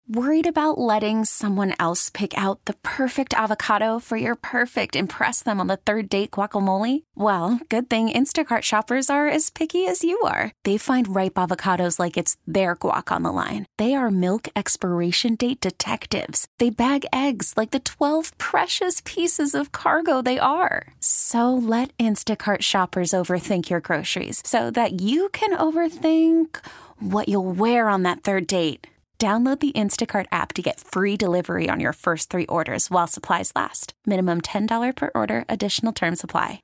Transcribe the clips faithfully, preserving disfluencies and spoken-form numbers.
Worried about letting someone else pick out the perfect avocado for your perfect impress them on the third date guacamole? Well, good thing Instacart shoppers are as picky as you are. They find ripe avocados like it's their guac on the line. They are milk expiration date detectives. They bag eggs like the twelve precious pieces of cargo they are. So let Instacart shoppers overthink your groceries so that you can overthink what you'll wear on that third date. Download the Instacart app to get free delivery on your first three orders while supplies last. Minimum ten dollars per order. Additional terms apply.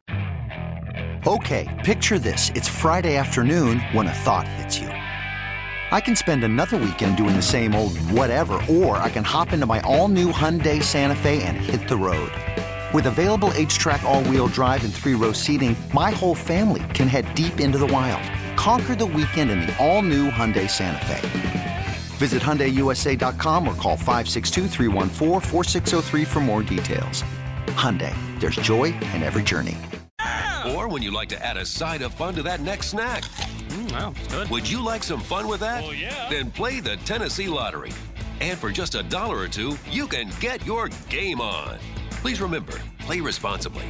Okay, picture this. It's Friday afternoon when a thought hits you. I can spend another weekend doing the same old whatever, or I can hop into my all-new Hyundai Santa Fe and hit the road. With available H-Track all-wheel drive and three-row seating, my whole family can head deep into the wild. Conquer the weekend in the all-new Hyundai Santa Fe. Visit Hyundai U S A dot com or call five six two, three one four, four six zero three for more details. Hyundai, there's joy in every journey. Or when you like to add a side of fun to that next snack. Mm, wow, good. Would you like some fun with that? Oh, yeah. Then play the Tennessee Lottery. And for just a dollar or two, you can get your game on. Please remember, play responsibly.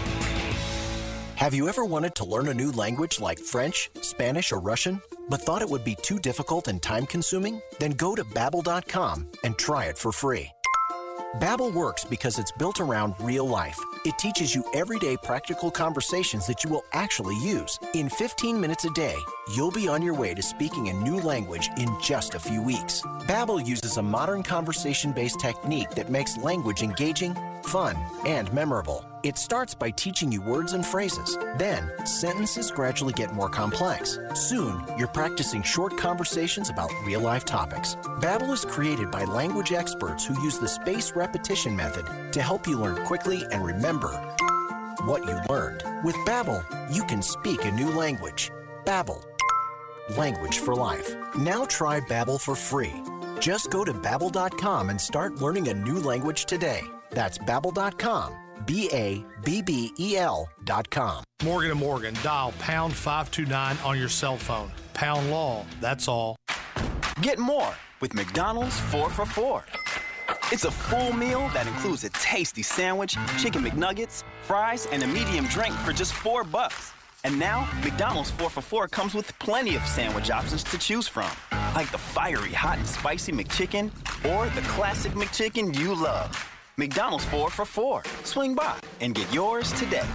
Have you ever wanted to learn a new language like French, Spanish, or Russian, but thought it would be too difficult and time-consuming? Then go to Babbel dot com and try it for free. Babbel works because it's built around real life. It teaches you everyday practical conversations that you will actually use. In fifteen minutes a day, you'll be on your way to speaking a new language in just a few weeks. Babbel uses a modern conversation-based technique that makes language engaging, fun, and memorable. It starts by teaching you words and phrases. Then, sentences gradually get more complex. Soon, you're practicing short conversations about real-life topics. Babbel is created by language experts who use the spaced repetition method to help you learn quickly and remember what you learned. With Babbel, you can speak a new language. Babbel, language for life. Now try Babbel for free. Just go to Babbel dot com and start learning a new language today. That's Babbel dot com. B A B B E L dot com. Morgan and Morgan, dial pound five two nine on your cell phone. Pound law, that's all. Get more with McDonald's four for four. It's a full meal that includes a tasty sandwich, chicken McNuggets, fries, and a medium drink for just four bucks. And now, McDonald's four for four comes with plenty of sandwich options to choose from, like the fiery hot and spicy McChicken or the classic McChicken you love. McDonald's four for four. Swing by and get yours today.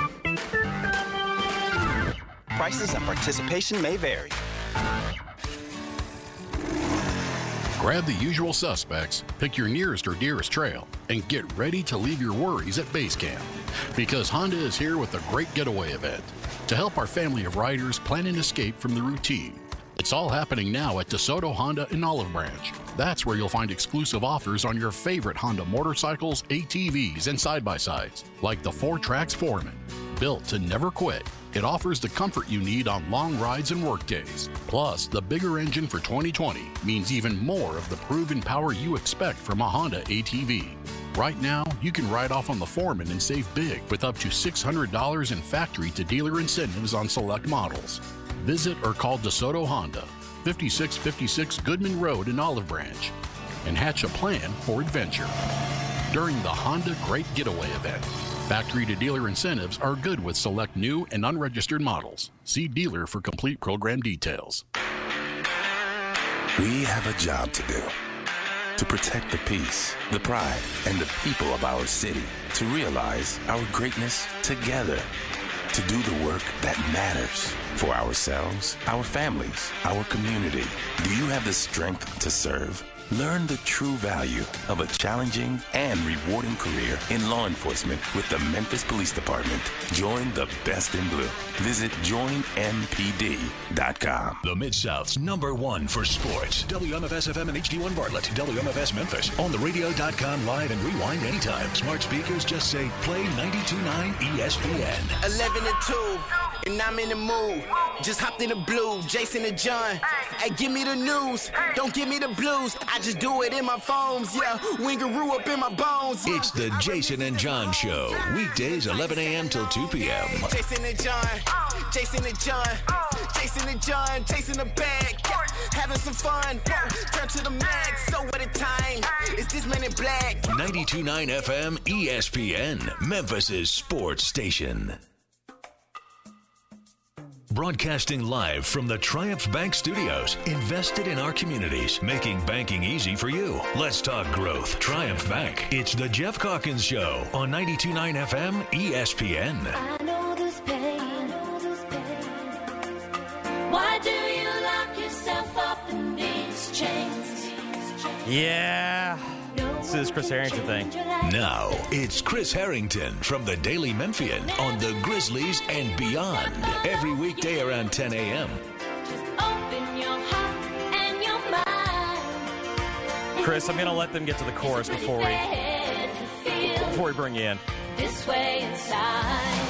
Prices and participation may vary. Grab the usual suspects, pick your nearest or dearest trail, and get ready to leave your worries at base camp. Because Honda is here with a great getaway event to help our family of riders plan an escape from the routine. It's all happening now at DeSoto Honda in Olive Branch. That's where you'll find exclusive offers on your favorite Honda motorcycles, A T Vs, and side-by-sides, like the four Trax Foreman. Built to never quit, it offers the comfort you need on long rides and work days. Plus, the bigger engine for twenty twenty means even more of the proven power you expect from a Honda A T V. Right now, you can ride off on the Foreman and save big with up to six hundred dollars in factory-to-dealer incentives on select models. Visit or call DeSoto Honda, fifty-six fifty-six Goodman Road in Olive Branch, and hatch a plan for adventure. During the Honda Great Getaway event, factory-to-dealer incentives are good with select new and unregistered models. See dealer for complete program details. We have a job to do. To protect the peace, the pride, and the people of our city. To realize our greatness together. To do the work that matters for ourselves, our families, our community. Do you have the strength to serve? Learn the true value of a challenging and rewarding career in law enforcement with the Memphis Police Department. Join the best in blue. Visit join M P D dot com. The Mid-South's number one for sports. W M F S F M and H D one Bartlett. W M F S Memphis. On the radio dot com live and rewind anytime. Smart speakers just say play ninety-two point nine E S P N. eleven to two, and I'm in the mood. Just hopped in the blue, Jason and John. Hey, give me the news, don't give me the blues. I just do it in my phones, yeah. Wingaroo up in my bones. It's the Jason and John Show. Weekdays, eleven a.m. till two p.m. Jason and John, Jason and John, Jason and John, chasing the bag, having some fun. Turn to the max, so what it takes. men in black. ninety-two point nine F M E S P N, Memphis' sports station. Broadcasting live from the Triumph Bank Studios, invested in our communities, making banking easy for you. Let's talk growth. Triumph Bank. It's the Jeff Calkins Show on ninety-two point nine F M E S P N. I know this pain. Why do you lock yourself up in these chains? Yeah. This is Chris Harrington thing. Now, it's Chris Harrington from the Daily Memphian on the Grizzlies and beyond. Every weekday around ten a.m. Open your heart and your mind. Chris, I'm going to let them get to the chorus before we, before we bring you in. This way inside.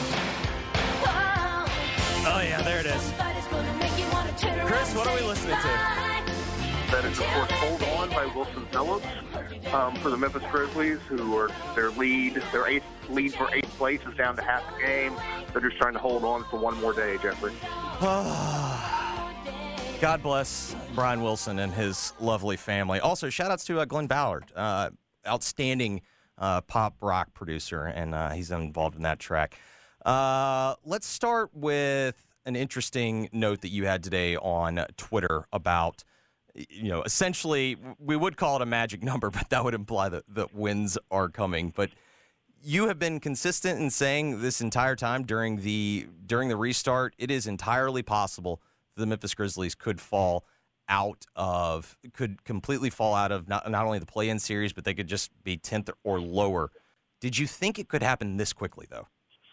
Oh, yeah, there it is. Chris, what are we listening to? That is, of course, Hold On by Wilson Phillips um, for the Memphis Grizzlies, who are their lead, their eighth lead for eighth place is down to half the game. They're just trying to hold on for one more day, Jeffrey. God bless Brian Wilson and his lovely family. Also, shout-outs to uh, Glenn Ballard, uh, outstanding uh, pop rock producer, and uh, he's involved in that track. Uh, let's start with an interesting note that you had today on Twitter about, you know, essentially, we would call it a magic number, but that would imply that, that wins are coming. But you have been consistent in saying this entire time during the during the restart, it is entirely possible the Memphis Grizzlies could fall out of, could completely fall out of not, not only the play-in series, but they could just be tenth or lower. Did you think it could happen this quickly, though?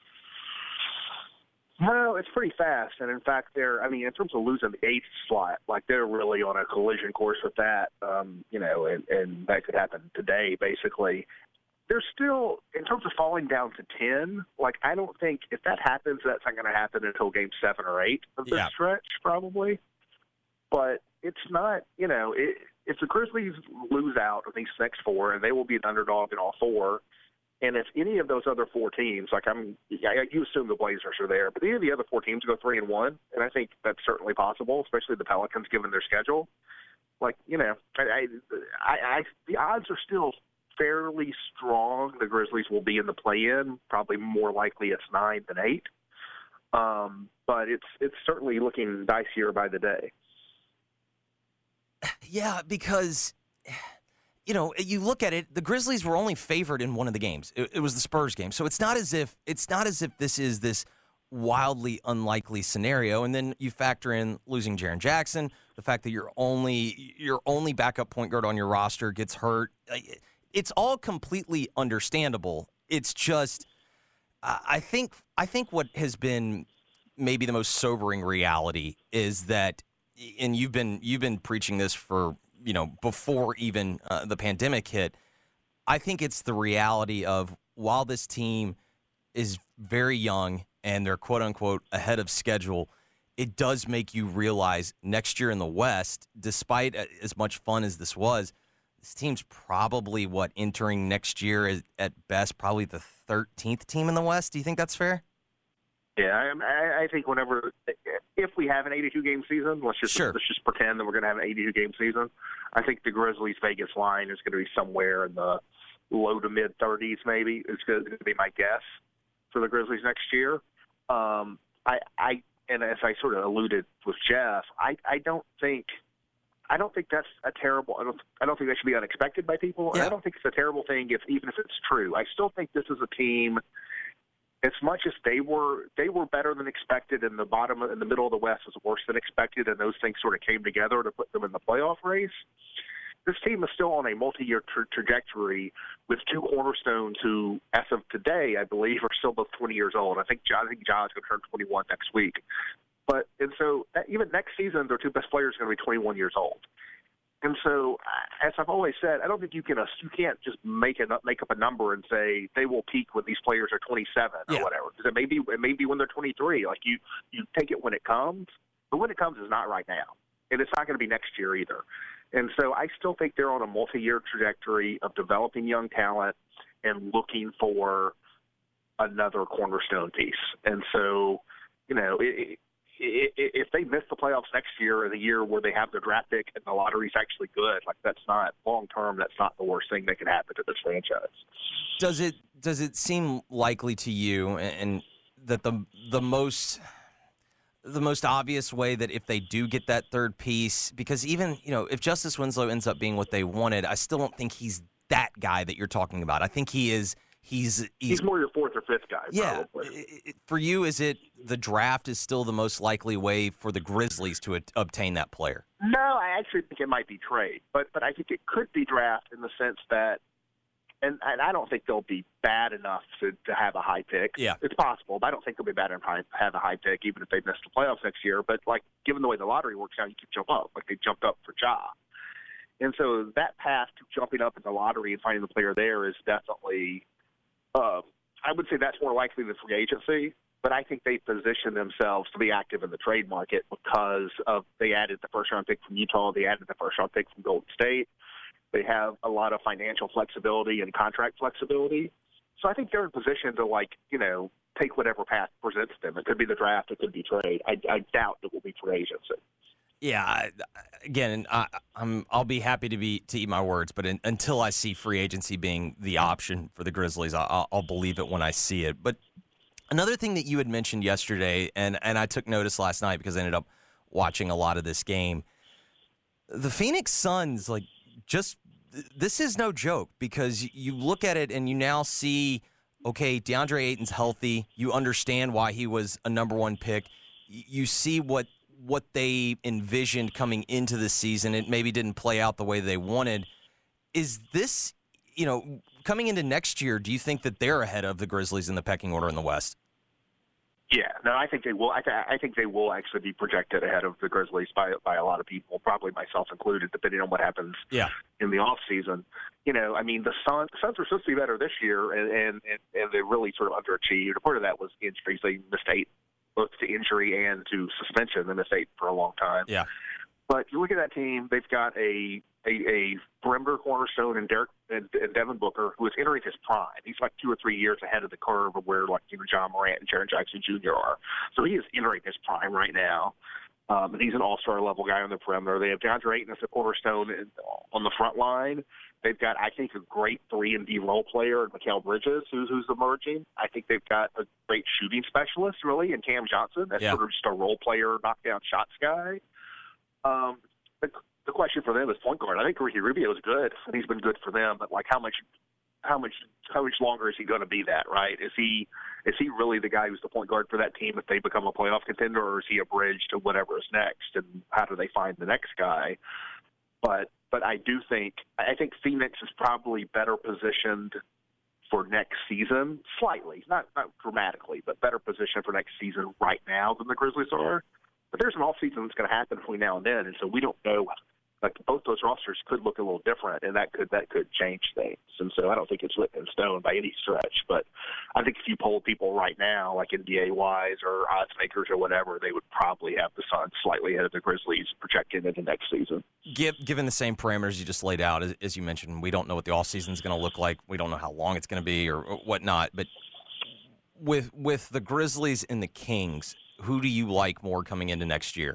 Well, it's pretty fast, and in fact, they're, I mean, in terms of losing the eighth slot, like, they're really on a collision course with that, um, you know, and, and that could happen today, basically. They're still, in terms of falling down to ten, like, I don't think, if that happens, that's not going to happen until game seven or eight of this yeah. stretch, probably. But it's not, you know, it, if the Grizzlies lose out of these next four, and they will be an underdog in all four, and if any of those other four teams, like I'm, I, you assume the Blazers are there, but any of the other four teams go three and one, and I think that's certainly possible, especially the Pelicans given their schedule. Like, you know, I, I, I, I the odds are still fairly strong. The Grizzlies will be in the play-in. Probably more likely it's nine than eight. Um, but it's it's certainly looking dicier by the day. Yeah, because, you know, you look at it, the Grizzlies were only favored in one of the games. It, it was the Spurs game. So it's not as if it's not as if this is this wildly unlikely scenario. And then you factor in losing Jaren Jackson, the fact that your only your only backup point guard on your roster gets hurt. It's all completely understandable. It's just, I think I think what has been maybe the most sobering reality is that, and you've been you've been preaching this for, you know, before even uh, the pandemic hit. I think it's the reality of, while this team is very young and they're quote unquote ahead of schedule, it does make you realize next year in the West, despite as much fun as this was, this team's probably what entering next year is at best probably the thirteenth team in the West. Do you think that's fair? Yeah, I, I think whenever, if we have an eighty-two game season, let's just sure. let's just pretend that we're going to have an eighty-two game season. I think the Grizzlies Vegas line is going to be somewhere in the low to mid thirties, maybe. It's going to be my guess for the Grizzlies next year. Um, I, I, and as I sort of alluded with Jeff, I, I don't think, I don't think that's a terrible. I don't, I don't think that should be unexpected by people. Yeah. And I don't think it's a terrible thing if, even if it's true. I still think this is a team. As much as they were, they were better than expected, and the bottom, in the middle of the West was worse than expected, and those things sort of came together to put them in the playoff race. This team is still on a multi-year tra- trajectory with two cornerstones who, as of today, I believe, are still both twenty years old. I think John, I think John's going to turn twenty-one next week. But and so even next season, their two best players are going to be twenty-one years old. And so, as I've always said, I don't think you can uh, you can't just make a, make up a number and say they will peak when these players are twenty-seven or yeah. whatever. Because it may be it may be when they're twenty-three. Like you, you take it when it comes, but when it comes is not right now, and it's not going to be next year either. And so, I still think they're on a multi-year trajectory of developing young talent and looking for another cornerstone piece. And so, you know, it, if they miss the playoffs next year, or the year where they have their draft pick and the lottery's actually good, like that's not long term. That's not the worst thing that could happen to this franchise. Does it does it seem likely to you, and that the the most the most obvious way that if they do get that third piece, because even you know if Justice Winslow ends up being what they wanted, I still don't think he's that guy that you're talking about. I think he is. He's, he's he's more your fourth or fifth guy. Yeah. Probably. For you, is it the draft is still the most likely way for the Grizzlies to a- obtain that player? No, I actually think it might be trade, but but I think it could be draft in the sense that, and, and I don't think they'll be bad enough to, to have a high pick. Yeah, it's possible, but I don't think they'll be bad enough to have a high pick, even if they miss the playoffs next year. But like, given the way the lottery works out, you can jump up. Like they jumped up for Ja. And so that path to jumping up in the lottery and finding the player there is definitely, uh, I would say that's more likely than free agency. But I think they position themselves to be active in the trade market because of they added the first-round pick from Utah. They added the first-round pick from Golden State. They have a lot of financial flexibility and contract flexibility. So I think they're in position to, like, you know, take whatever path presents them. It could be the draft. It could be trade. I, I doubt it will be free agency. Yeah, I, again, I, I'm I'll be happy to be to eat my words, but in, until I see free agency being the option for the Grizzlies, I'll, I'll believe it when I see it. But another thing that you had mentioned yesterday, and and I took notice last night because I ended up watching a lot of this game. The Phoenix Suns, like, just this is no joke because you look at it and you now see, okay, DeAndre Ayton's healthy. You understand why he was a number one pick. You see what. what they envisioned coming into the season. It maybe didn't play out the way they wanted. Is this, you know, coming into next year, do you think that they're ahead of the Grizzlies in the pecking order in the West? Yeah, no, I think they will. I, th- I think they will actually be projected ahead of the Grizzlies by by a lot of people, probably myself included, depending on what happens yeah. in the off season. You know, I mean, the Suns, Suns were supposed to be better this year, and, and, and, and they really sort of underachieved. Part of that was injuries. They missed eight, both to injury and to suspension. They missed eight for a long time. Yeah. But you look at that team, they've got a a, a perimeter cornerstone in Derek and, and Devin Booker, who is entering his prime. He's like two or three years ahead of the curve of where, like, you know, John Morant and Jaren Jackson Junior are. So he is entering his prime right now. Um, and he's an all-star level guy on the perimeter. They have DeAndre Ayton as a cornerstone in, on the front line. They've got, I think, a great three and D role player in Mikal Bridges, who's, who's emerging. I think they've got a great shooting specialist, really, in Cam Johnson. That's yeah. sort of just a role player, knockdown shots guy. Um, the, the question for them is point guard. I think Ricky Rubio is good, and he's been good for them. But like, how much, how much, how much longer is he going to be that? Right? Is he, is he really the guy who's the point guard for that team if they become a playoff contender, or is he a bridge to whatever is next? And how do they find the next guy? But, but I do think, I think Phoenix is probably better positioned for next season, slightly, not not dramatically, but better positioned for next season right now than the Grizzlies are. But there's an off season that's going to happen between now and then, and so we don't know. Like, both those rosters could look a little different, and that could that could change things. And so I don't think it's written in stone by any stretch. But I think if you poll people right now, like N B A wise or odds makers or whatever, they would probably have the Suns slightly ahead of the Grizzlies projected into next season. Given the same parameters you just laid out, as, as you mentioned, we don't know what the off season is going to look like. We don't know how long it's going to be or whatnot. But with with the Grizzlies and the Kings, who do you like more coming into next year?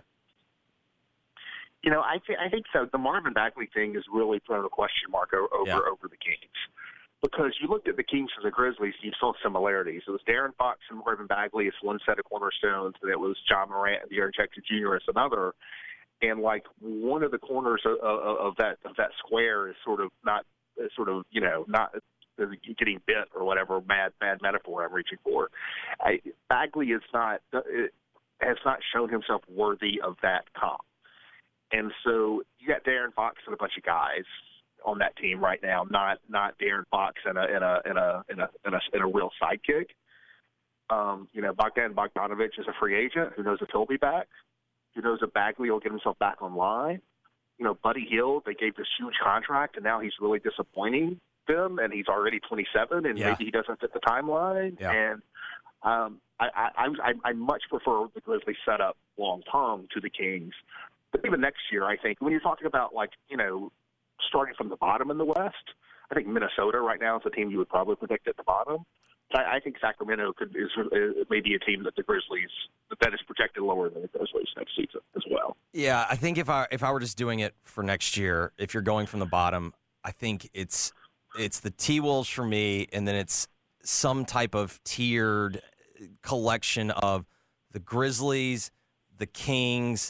You know, I, th- I think so. The Marvin Bagley thing is really thrown a question mark over yeah. over the Kings. Because you looked at the Kings and the Grizzlies, you saw similarities. It was De'Aaron Fox and Marvin Bagley as one set of cornerstones, and it was John Morant and Jaren Jackson Junior as another. And, like, one of the corners of, of, of that of that square is sort of not, is sort of, you know, not getting bit or whatever mad, mad metaphor I'm reaching for. I, Bagley is not, it, has not shown himself worthy of that comp. And so you got De'Aaron Fox and a bunch of guys on that team right now, not not De'Aaron Fox and a in a in a in a in a, in a real sidekick. Um, you know, Bogdan Bogdanović is a free agent. Who knows if he'll be back? Who knows if Bagley will get himself back online? You know, Buddy Hield, they gave this huge contract, and now he's really disappointing them, and he's already twenty-seven, and yeah. maybe he doesn't fit the timeline. Yeah. And um, I, I, I, I much prefer the Grizzlies setup long term to the Kings. But even next year, I think, when you're talking about, like, you know, starting from the bottom in the West, I think Minnesota right now is the team you would probably predict at the bottom. I, I think Sacramento could is, is maybe a team that the Grizzlies that is projected lower than the Grizzlies next season as well. Yeah, I think if I if I were just doing it for next year, if you're going from the bottom, I think it's it's the T-Wolves for me, and then it's some type of tiered collection of the Grizzlies, the Kings,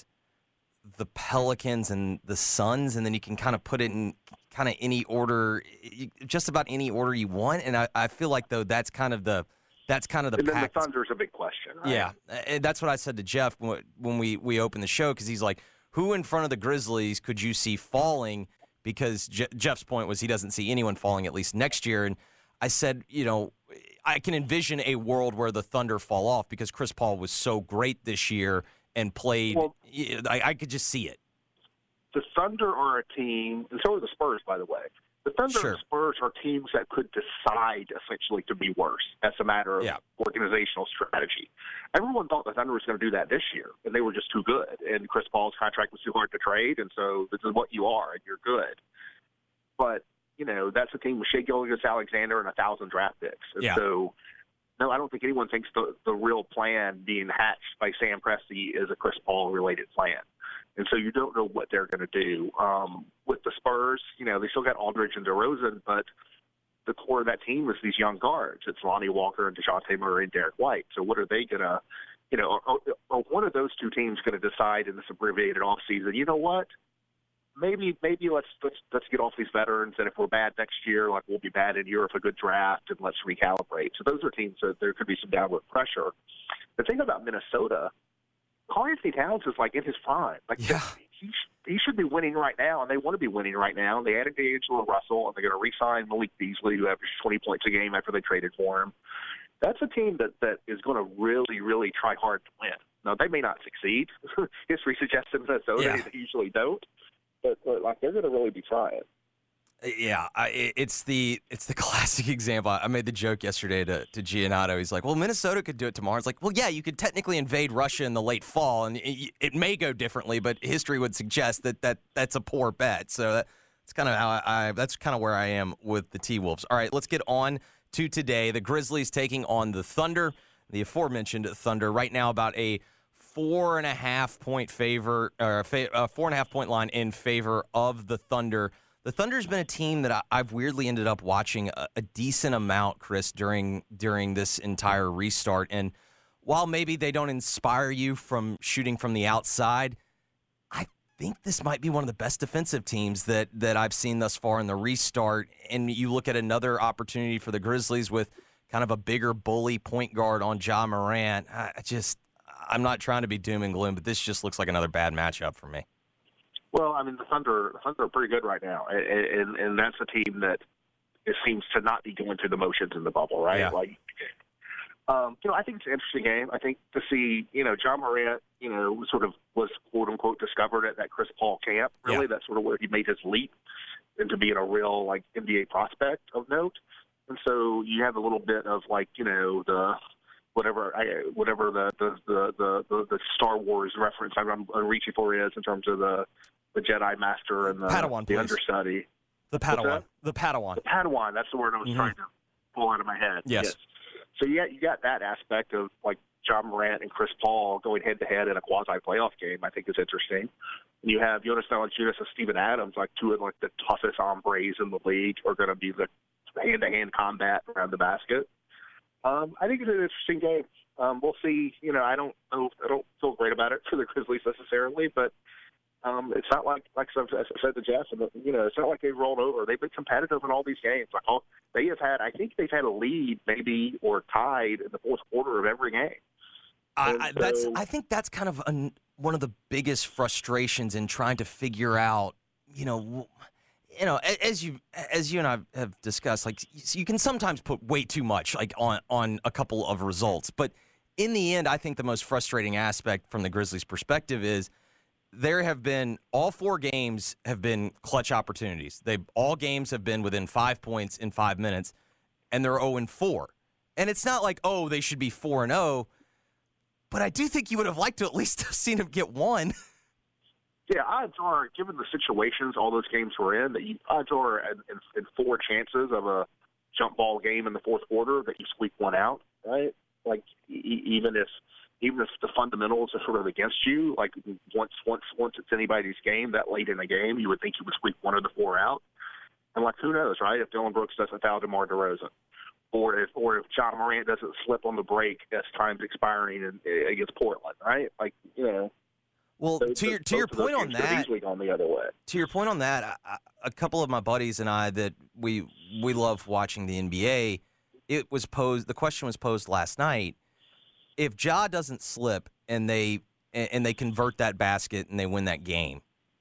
the Pelicans, and the Suns, and then you can kind of put it in kind of any order, just about any order you want. And I, I feel like though that's kind of the that's kind of the. And then pact. the Thunder's a big question, right? Yeah, and that's what I said to Jeff when we we opened the show, because he's like, who in front of the Grizzlies could you see falling? Because Je- Jeff's point was he doesn't see anyone falling at least next year, and I said, you know, I can envision a world where the Thunder fall off because Chris Paul was so great this year and played. Well, I, I could just see it. The Thunder are a team, and so are the Spurs, by the way. The Thunder sure. and Spurs are teams that could decide, essentially, to be worse. That's a matter of yeah. organizational strategy. Everyone thought the Thunder was going to do that this year, and they were just too good. And Chris Paul's contract was too hard to trade, and so this is what you are, and you're good. But, you know, that's a team with Shai Gilgeous-Alexander and a thousand draft picks. And yeah. so, no, I don't think anyone thinks the, the real plan being hatched by Sam Presti is a Chris Paul-related plan. And so you don't know what they're going to do. Um, with the Spurs, you know, they still got Aldridge and DeRozan, but the core of that team is these young guards. It's Lonnie Walker and DeJounte Murray and Derek White. So what are they going to, you know, are, are one of those two teams going to decide in this abbreviated offseason, you know what, maybe maybe let's, let's let's get off these veterans, and if we're bad next year, like we'll be bad in Europe, a good draft, and let's recalibrate. So those are teams that there could be some downward pressure. The thing about Minnesota, Karl-Anthony Towns is like in his prime. Like yeah. he he should be winning right now, and they want to be winning right now. They added D'Angelo Russell, and they're going to re-sign Malik Beasley, who averaged twenty points a game after they traded for him. That's a team that, that is going to really, really try hard to win. Now, they may not succeed. History suggests in Minnesota yeah. they usually don't, but, but like they're going to really be trying. Yeah, I, it's the it's the classic example. I made the joke yesterday to, to Giannato. He's like, well, Minnesota could do it tomorrow. It's like, well, yeah, you could technically invade Russia in the late fall, and it, it may go differently, but history would suggest that, that that's a poor bet. So that, that's kind of how I, I that's kind of where I am with the T-Wolves. All right, let's get on to today. The Grizzlies taking on the Thunder, the aforementioned Thunder. Right now, about a four and a half point favor, or a uh, four and a half point line in favor of the Thunder. The Thunder's been a team that I've weirdly ended up watching a, a decent amount, Chris, during during this entire restart. And while maybe they don't inspire you from shooting from the outside, I think this might be one of the best defensive teams that that I've seen thus far in the restart. And you look at another opportunity for the Grizzlies with kind of a bigger bully point guard on Ja Morant. I just, I'm not trying to be doom and gloom, but this just looks like another bad matchup for me. Well, I mean, the Thunder, the Thunder are pretty good right now, and, and and that's a team that it seems to not be going through the motions in the bubble, right? Yeah. Like, um, you know, I think it's an interesting game. I think to see, you know, Ja Morant, you know, sort of was quote unquote discovered at that Chris Paul camp. Really, yeah. That's sort of where he made his leap into being a real like N B A prospect of note. And so you have a little bit of like, you know, the whatever I, whatever the the, the the the Star Wars reference I'm, I'm reaching for is in terms of the the Jedi Master and the, Padawan, the please. understudy. The Padawan. The Padawan. The Padawan. That's the word I was mm-hmm. trying to pull out of my head. Yes. yes. So you got, you got that aspect of like Ja Morant and Chris Paul going head-to-head in a quasi-playoff game, I think is interesting. And you have Jonas Valanciunas and Steven Adams, like two of like the toughest hombres in the league, are going to be the hand-to-hand combat around the basket. Um, I think it's an interesting game. Um, we'll see. You know, I don't know, I don't feel great about it for the Grizzlies necessarily, but um, it's not like, like I said to Jeff, you know, it's not like they've rolled over. They've been competitive in all these games. Like, oh, they have had, I think they've had a lead maybe or tied in the fourth quarter of every game. I, I, that's, so, I think that's kind of an, one of the biggest frustrations in trying to figure out, you know, you know, as you as you and I have discussed, like you can sometimes put way too much like on on a couple of results, but in the end, I think the most frustrating aspect from the Grizzlies' perspective is there have been all four games have been clutch opportunities. They all games have been within five points in five minutes, and they're zero and four. And it's not like oh they should be four and zero, but I do think you would have liked to at least have seen them get one. Yeah, odds are, given the situations all those games were in, that you, odds are in, in, in four chances of a jump ball game in the fourth quarter that you squeak one out, right? Like e- even if even if the fundamentals are sort of against you, like once once once it's anybody's game that late in the game, you would think you would squeak one of the four out. And like who knows, right? If Dylan Brooks doesn't foul DeMar DeRozan, or if or if John Morant doesn't slip on the break as time's expiring in, against Portland, right? Like you know. Well, those, to your to your point on that, easily gone the other way. To your point on that, I, a couple of my buddies and I that we we love watching the N B A. It was posed. The question was posed last night. If Ja doesn't slip and they and they convert that basket and they win that game,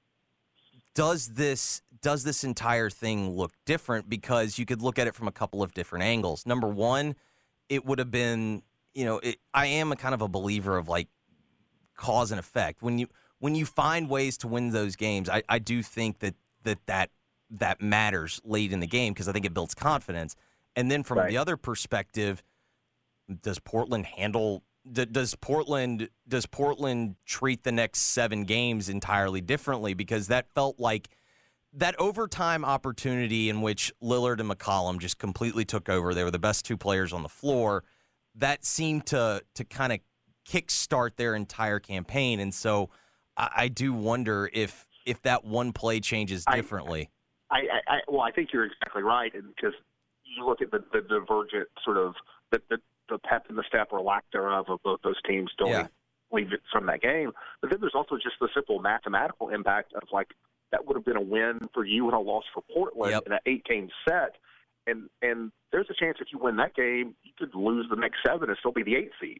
does this does this entire thing look different? Because you could look at it from a couple of different angles. Number one, it would have been, you know, it, I am a kind of a believer of like cause and effect. When you when you find ways to win those games, I, I do think that that that that matters late in the game because I think it builds confidence. And then from right. the other perspective, does Portland handle? Does Portland does Portland treat the next seven games entirely differently? Because that felt like that overtime opportunity in which Lillard and McCollum just completely took over. They were the best two players on the floor. That seemed to to kind of kickstart their entire campaign, and so I, I do wonder if if that one play changes differently. I, I, I well, I think you're exactly right, and because you look at the, the divergent sort of the, the the pep in the step or lack thereof of both those teams don't yeah. leave it from that game. But then there's also just the simple mathematical impact of like that would have been a win for you and a loss for Portland yep. in an eight game set. And and there's a chance if you win that game, you could lose the next seven and still be the eighth seed.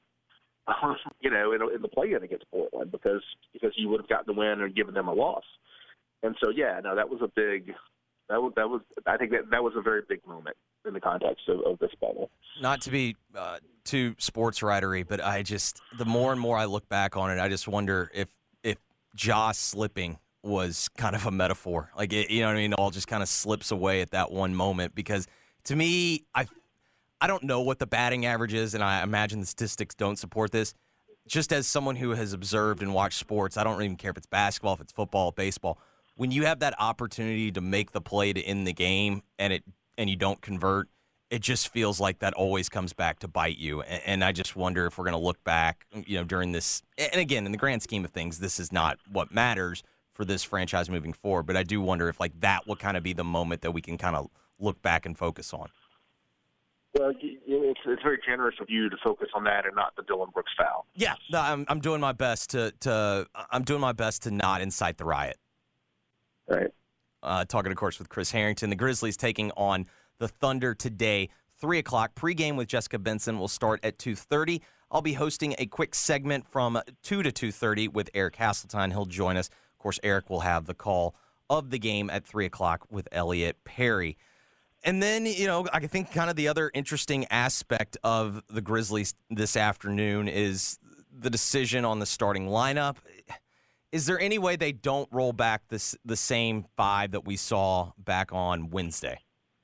you know, in, in the play-in against Portland because because you would have gotten the win and given them a loss. And so, yeah, no, that was a big that was that was I think that that was a very big moment in the context of, of this bubble. Not to be uh, too sports writery, but I just the more and more I look back on it, I just wonder if if Ja slipping was kind of a metaphor. Like it, you know what I mean? It all just kind of slips away at that one moment because to me, I. I don't know what the batting average is, and I imagine the statistics don't support this. Just as someone who has observed and watched sports, I don't even care if it's basketball, if it's football, baseball. When you have that opportunity to make the play to end the game and it and you don't convert, it just feels like that always comes back to bite you. And, and I just wonder if we're going to look back, you know, during this. And again, in the grand scheme of things, this is not what matters for this franchise moving forward. But I do wonder if like that will kind of be the moment that we can kind of look back and focus on. Well, it's, it's very generous of you to focus on that and not the Dylan Brooks foul. Yeah, no, I'm I'm doing my best to to I'm doing my best to not incite the riot. Right. Uh, talking, of course, with Chris Harrington. The Grizzlies taking on the Thunder today, three o'clock. Pregame with Jessica Benson will start at two thirty. I'll be hosting a quick segment from two to two thirty with Eric Hasseltine. He'll join us. Of course, Eric will have the call of the game at three o'clock with Elliot Perry. And then, you know, I think kind of the other interesting aspect of the Grizzlies this afternoon is the decision on the starting lineup. Is there any way they don't roll back this the same five that we saw back on Wednesday?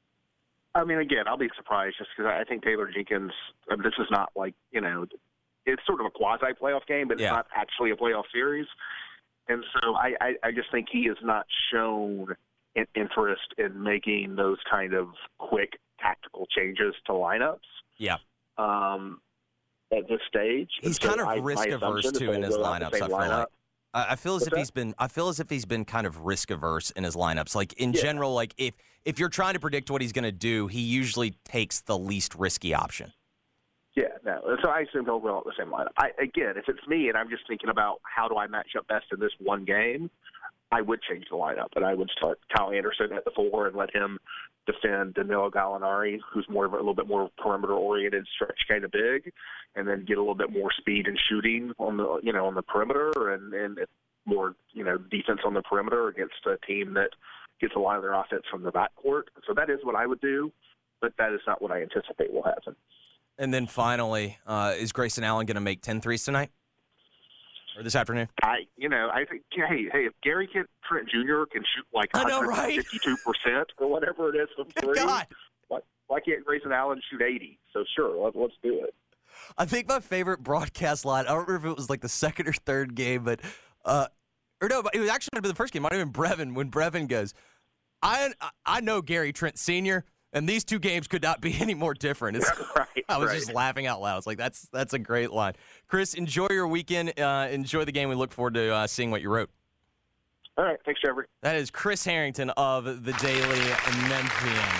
I mean, again, I'll be surprised just because I think Taylor Jenkins, I mean, this is not like, you know, it's sort of a quasi-playoff game, but it's yeah. not actually a playoff series. And so I, I, I just think he has not shown – interest in making those kind of quick tactical changes to lineups. Yeah. Um, at this stage, he's so kind of I, risk averse too in his lineups. I feel lineup. like I feel as What's if that? he's been. I feel as if he's been kind of risk averse in his lineups. Like in Yeah. general, like if if you're trying to predict what he's going to do, he usually takes the least risky option. Yeah, no. So I assume he'll go out the same lineup. I, again, if it's me and I'm just thinking about how do I match up best in this one game, I would change the lineup, and I would start Kyle Anderson at the four and let him defend Danilo Gallinari, who's more of a, a little bit more perimeter-oriented, stretch kind of big, and then get a little bit more speed and shooting on the you know on the perimeter, and, and more you know defense on the perimeter against a team that gets a lot of their offense from the backcourt. So that is what I would do, but that is not what I anticipate will happen. And then finally, uh, is Grayson Allen going to make ten threes tonight? Or this afternoon? I, you know, I think, hey, hey, if Gary Kent Trent Junior can shoot like I know, right? fifty-two percent or whatever it is from three, God. Why, why can't Grayson Allen shoot eighty? So sure, let, let's do it. I think my favorite broadcast line, I don't remember if it was like the second or third game, but, uh, or no, but it was actually the first game. It might have been Brevin when Brevin goes, I I know Gary Trent Senior, And these two games could not be any more different. It's, right, I was right. just laughing out loud. It's like, that's that's a great line. Chris, enjoy your weekend. Uh, enjoy the game. We look forward to uh, seeing what you wrote. All right. Thanks, Jeffrey. That is Chris Harrington of the Daily Memphian.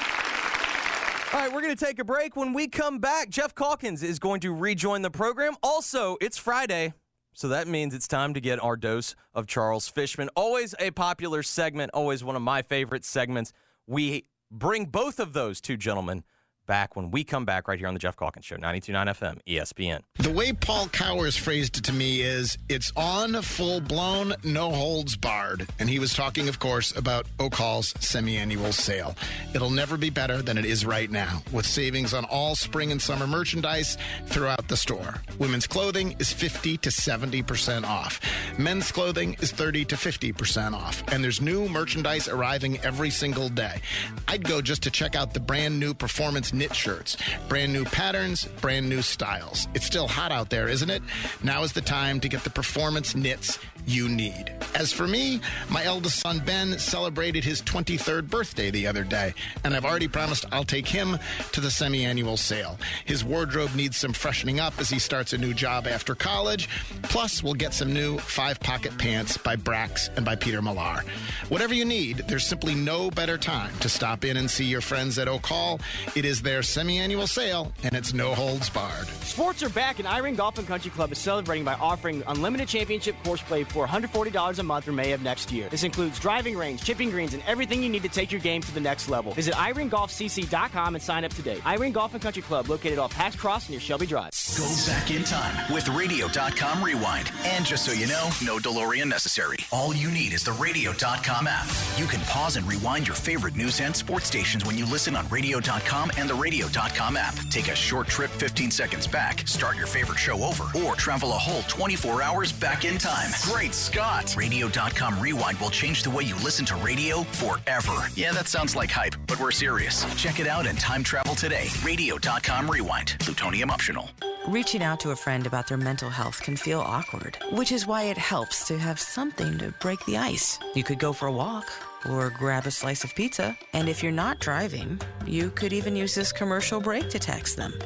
All right, we're going to take a break. When we come back, Jeff Calkins is going to rejoin the program. Also, it's Friday, so that means it's time to get our dose of Charles Fishman. Always a popular segment, always one of my favorite segments. We bring both of those two gentlemen back when we come back right here on the Jeff Calkins Show, ninety-two point nine F M, E S P N. The way Paul Cowers phrased it to me is, it's on, full-blown, no holds barred. And he was talking, of course, about O'Call's semi-annual sale. It'll never be better than it is right now, with savings on all spring and summer merchandise throughout the store. Women's clothing is fifty to seventy percent off. Men's clothing is thirty to fifty percent off. And there's new merchandise arriving every single day. I'd go just to check out the brand new Performance knit shirts. Brand new patterns, brand new styles. It's still hot out there, isn't it? Now is the time to get the Performance knits you need. As for me, my eldest son Ben celebrated his twenty-third birthday the other day, and I've already promised I'll take him to the semi-annual sale. His wardrobe needs some freshening up as he starts a new job after college. Plus, we'll get some new five-pocket pants by Brax and by Peter Millar. Whatever you need, there's simply no better time to stop in and see your friends at O'Call. It is their semi-annual sale, and it's no holds barred. Sports are back, and Iron Golf and Country Club is celebrating by offering unlimited championship course play for one hundred forty dollars a month through May of next year. This includes driving range, chipping greens, and everything you need to take your game to the next level. Visit iron golf c c dot com and sign up today. Iron Golf and Country Club, located off Hatch Cross near Shelby Drive. Go back in time with radio dot com Rewind. And just so you know, no DeLorean necessary. All you need is the radio dot com app. You can pause and rewind your favorite news and sports stations when you listen on radio dot com and the radio dot com app. Take a short trip fifteen seconds back, start your favorite show over, or travel a whole twenty-four hours back in time. Great Scott! radio dot com Rewind will change the way you listen to radio forever. Yeah, that sounds like hype, but we're serious. Check it out and time travel today. radio dot com Rewind. Plutonium optional. Reaching out to a friend about their mental health can feel awkward, which is why it helps to have something to break the ice. You could go for a walk or grab a slice of pizza. And if you're not driving, you could even use this commercial break to text them.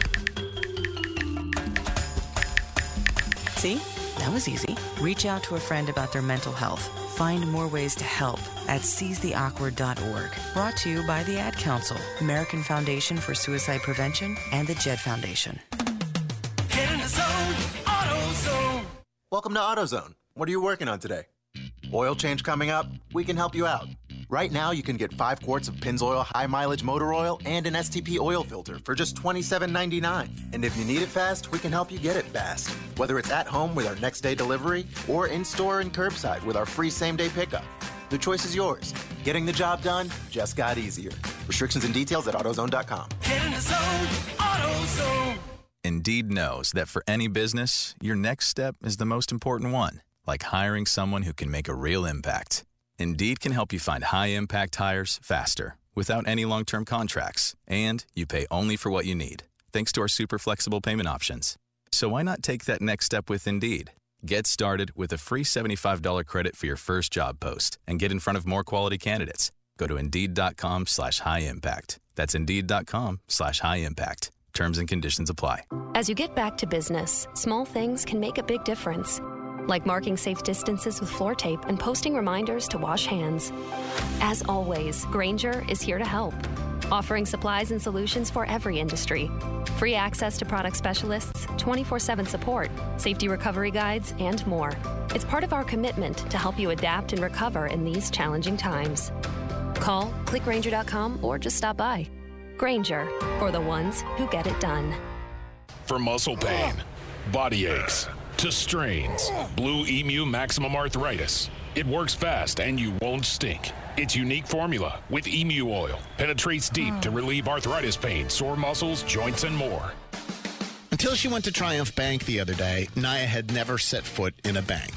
See? That was easy. Reach out to a friend about their mental health. Find more ways to help at seize the awkward dot org. Brought to you by the Ad Council, American Foundation for Suicide Prevention, and the Jed Foundation. Get in the zone, AutoZone. Welcome to AutoZone. What are you working on today? Oil change coming up? We can help you out. Right now, you can get five quarts of Pennzoil High Mileage Motor Oil and an S T P oil filter for just twenty-seven ninety-nine. And if you need it fast, we can help you get it fast. Whether it's at home with our next day delivery or in-store and curbside with our free same-day pickup. The choice is yours. Getting the job done just got easier. Restrictions and details at AutoZone dot com. Get in the zone, AutoZone. Indeed knows that for any business, your next step is the most important one, like hiring someone who can make a real impact. Indeed can help you find high-impact hires faster, without any long-term contracts, and you pay only for what you need, thanks to our super flexible payment options. So why not take that next step with Indeed? Get started with a free seventy-five dollars credit for your first job post and get in front of more quality candidates. Go to Indeed.com slash high impact. That's Indeed.com slash high impact. Terms and conditions apply. As you get back to business, small things can make a big difference. Like marking safe distances with floor tape and posting reminders to wash hands. As always, Grainger is here to help, offering supplies and solutions for every industry. Free access to product specialists, twenty-four seven support, safety recovery guides, and more. It's part of our commitment to help you adapt and recover in these challenging times. Call, click Grainger dot com, or just stop by. Grainger, for the ones who get it done. For muscle pain, body aches, to strains, Blue Emu Maximum Arthritis. It works fast and you won't stink. Its unique formula with emu oil penetrates deep to relieve arthritis pain, sore muscles, joints, and more. Until she went to Triumph Bank the other day, Naya had never set foot in a bank.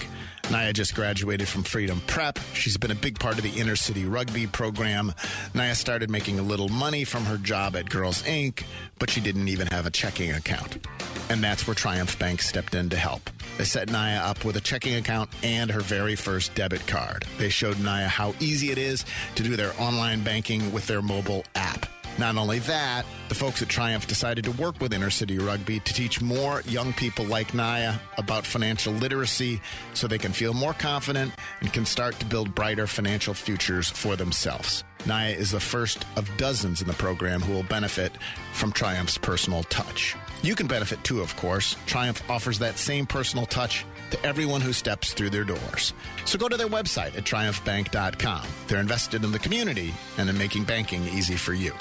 Naya just graduated from Freedom Prep. She's been a big part of the Inner City Rugby program. Naya started making a little money from her job at Girls Incorporated, but she didn't even have a checking account. And that's where Triumph Bank stepped in to help. They set Naya up with a checking account and her very first debit card. They showed Naya how easy it is to do their online banking with their mobile app. Not only that, the folks at Triumph decided to work with Inner City Rugby to teach more young people like Naya about financial literacy so they can feel more confident and can start to build brighter financial futures for themselves. Naya is the first of dozens in the program who will benefit from Triumph's personal touch. You can benefit too, of course. Triumph offers that same personal touch to everyone who steps through their doors. So go to their website at triumph bank dot com. They're invested in the community and in making banking easy for you.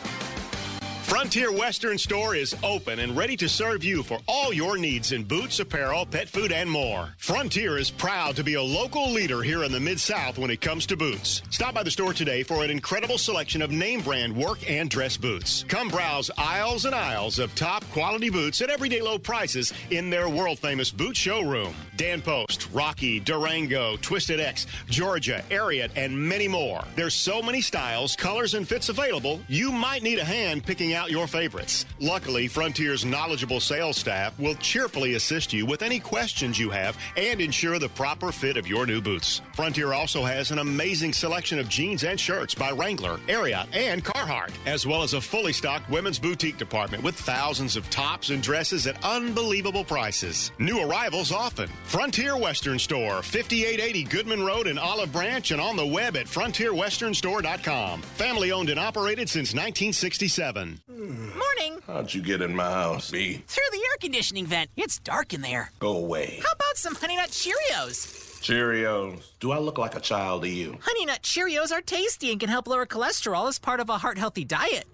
Frontier Western Store is open and ready to serve you for all your needs in boots, apparel, pet food, and more. Frontier is proud to be a local leader here in the Mid-South when it comes to boots. Stop by the store today for an incredible selection of name brand work and dress boots. Come browse aisles and aisles of top quality boots at everyday low prices in their world-famous boot showroom. Dan Post, Rocky, Durango, Twisted X, Georgia, Ariat, and many more. There's so many styles, colors, and fits available, you might need a hand picking out your favorites. Luckily, Frontier's knowledgeable sales staff will cheerfully assist you with any questions you have and ensure the proper fit of your new boots. Frontier also has an amazing selection of jeans and shirts by Wrangler, Ariat, and Carhartt, as well as a fully stocked women's boutique department with thousands of tops and dresses at unbelievable prices. New arrivals often. Frontier Western Store, fifty-eight eighty Goodman Road in Olive Branch, and on the web at frontier western store dot com. Family owned and operated since nineteen sixty-seven. Morning. How'd you get in my house, B? Through the air conditioning vent. It's dark in there. Go away. How about some Honey Nut Cheerios? Cheerios. Do I look like a child to you? Honey Nut Cheerios are tasty and can help lower cholesterol as part of a heart-healthy diet.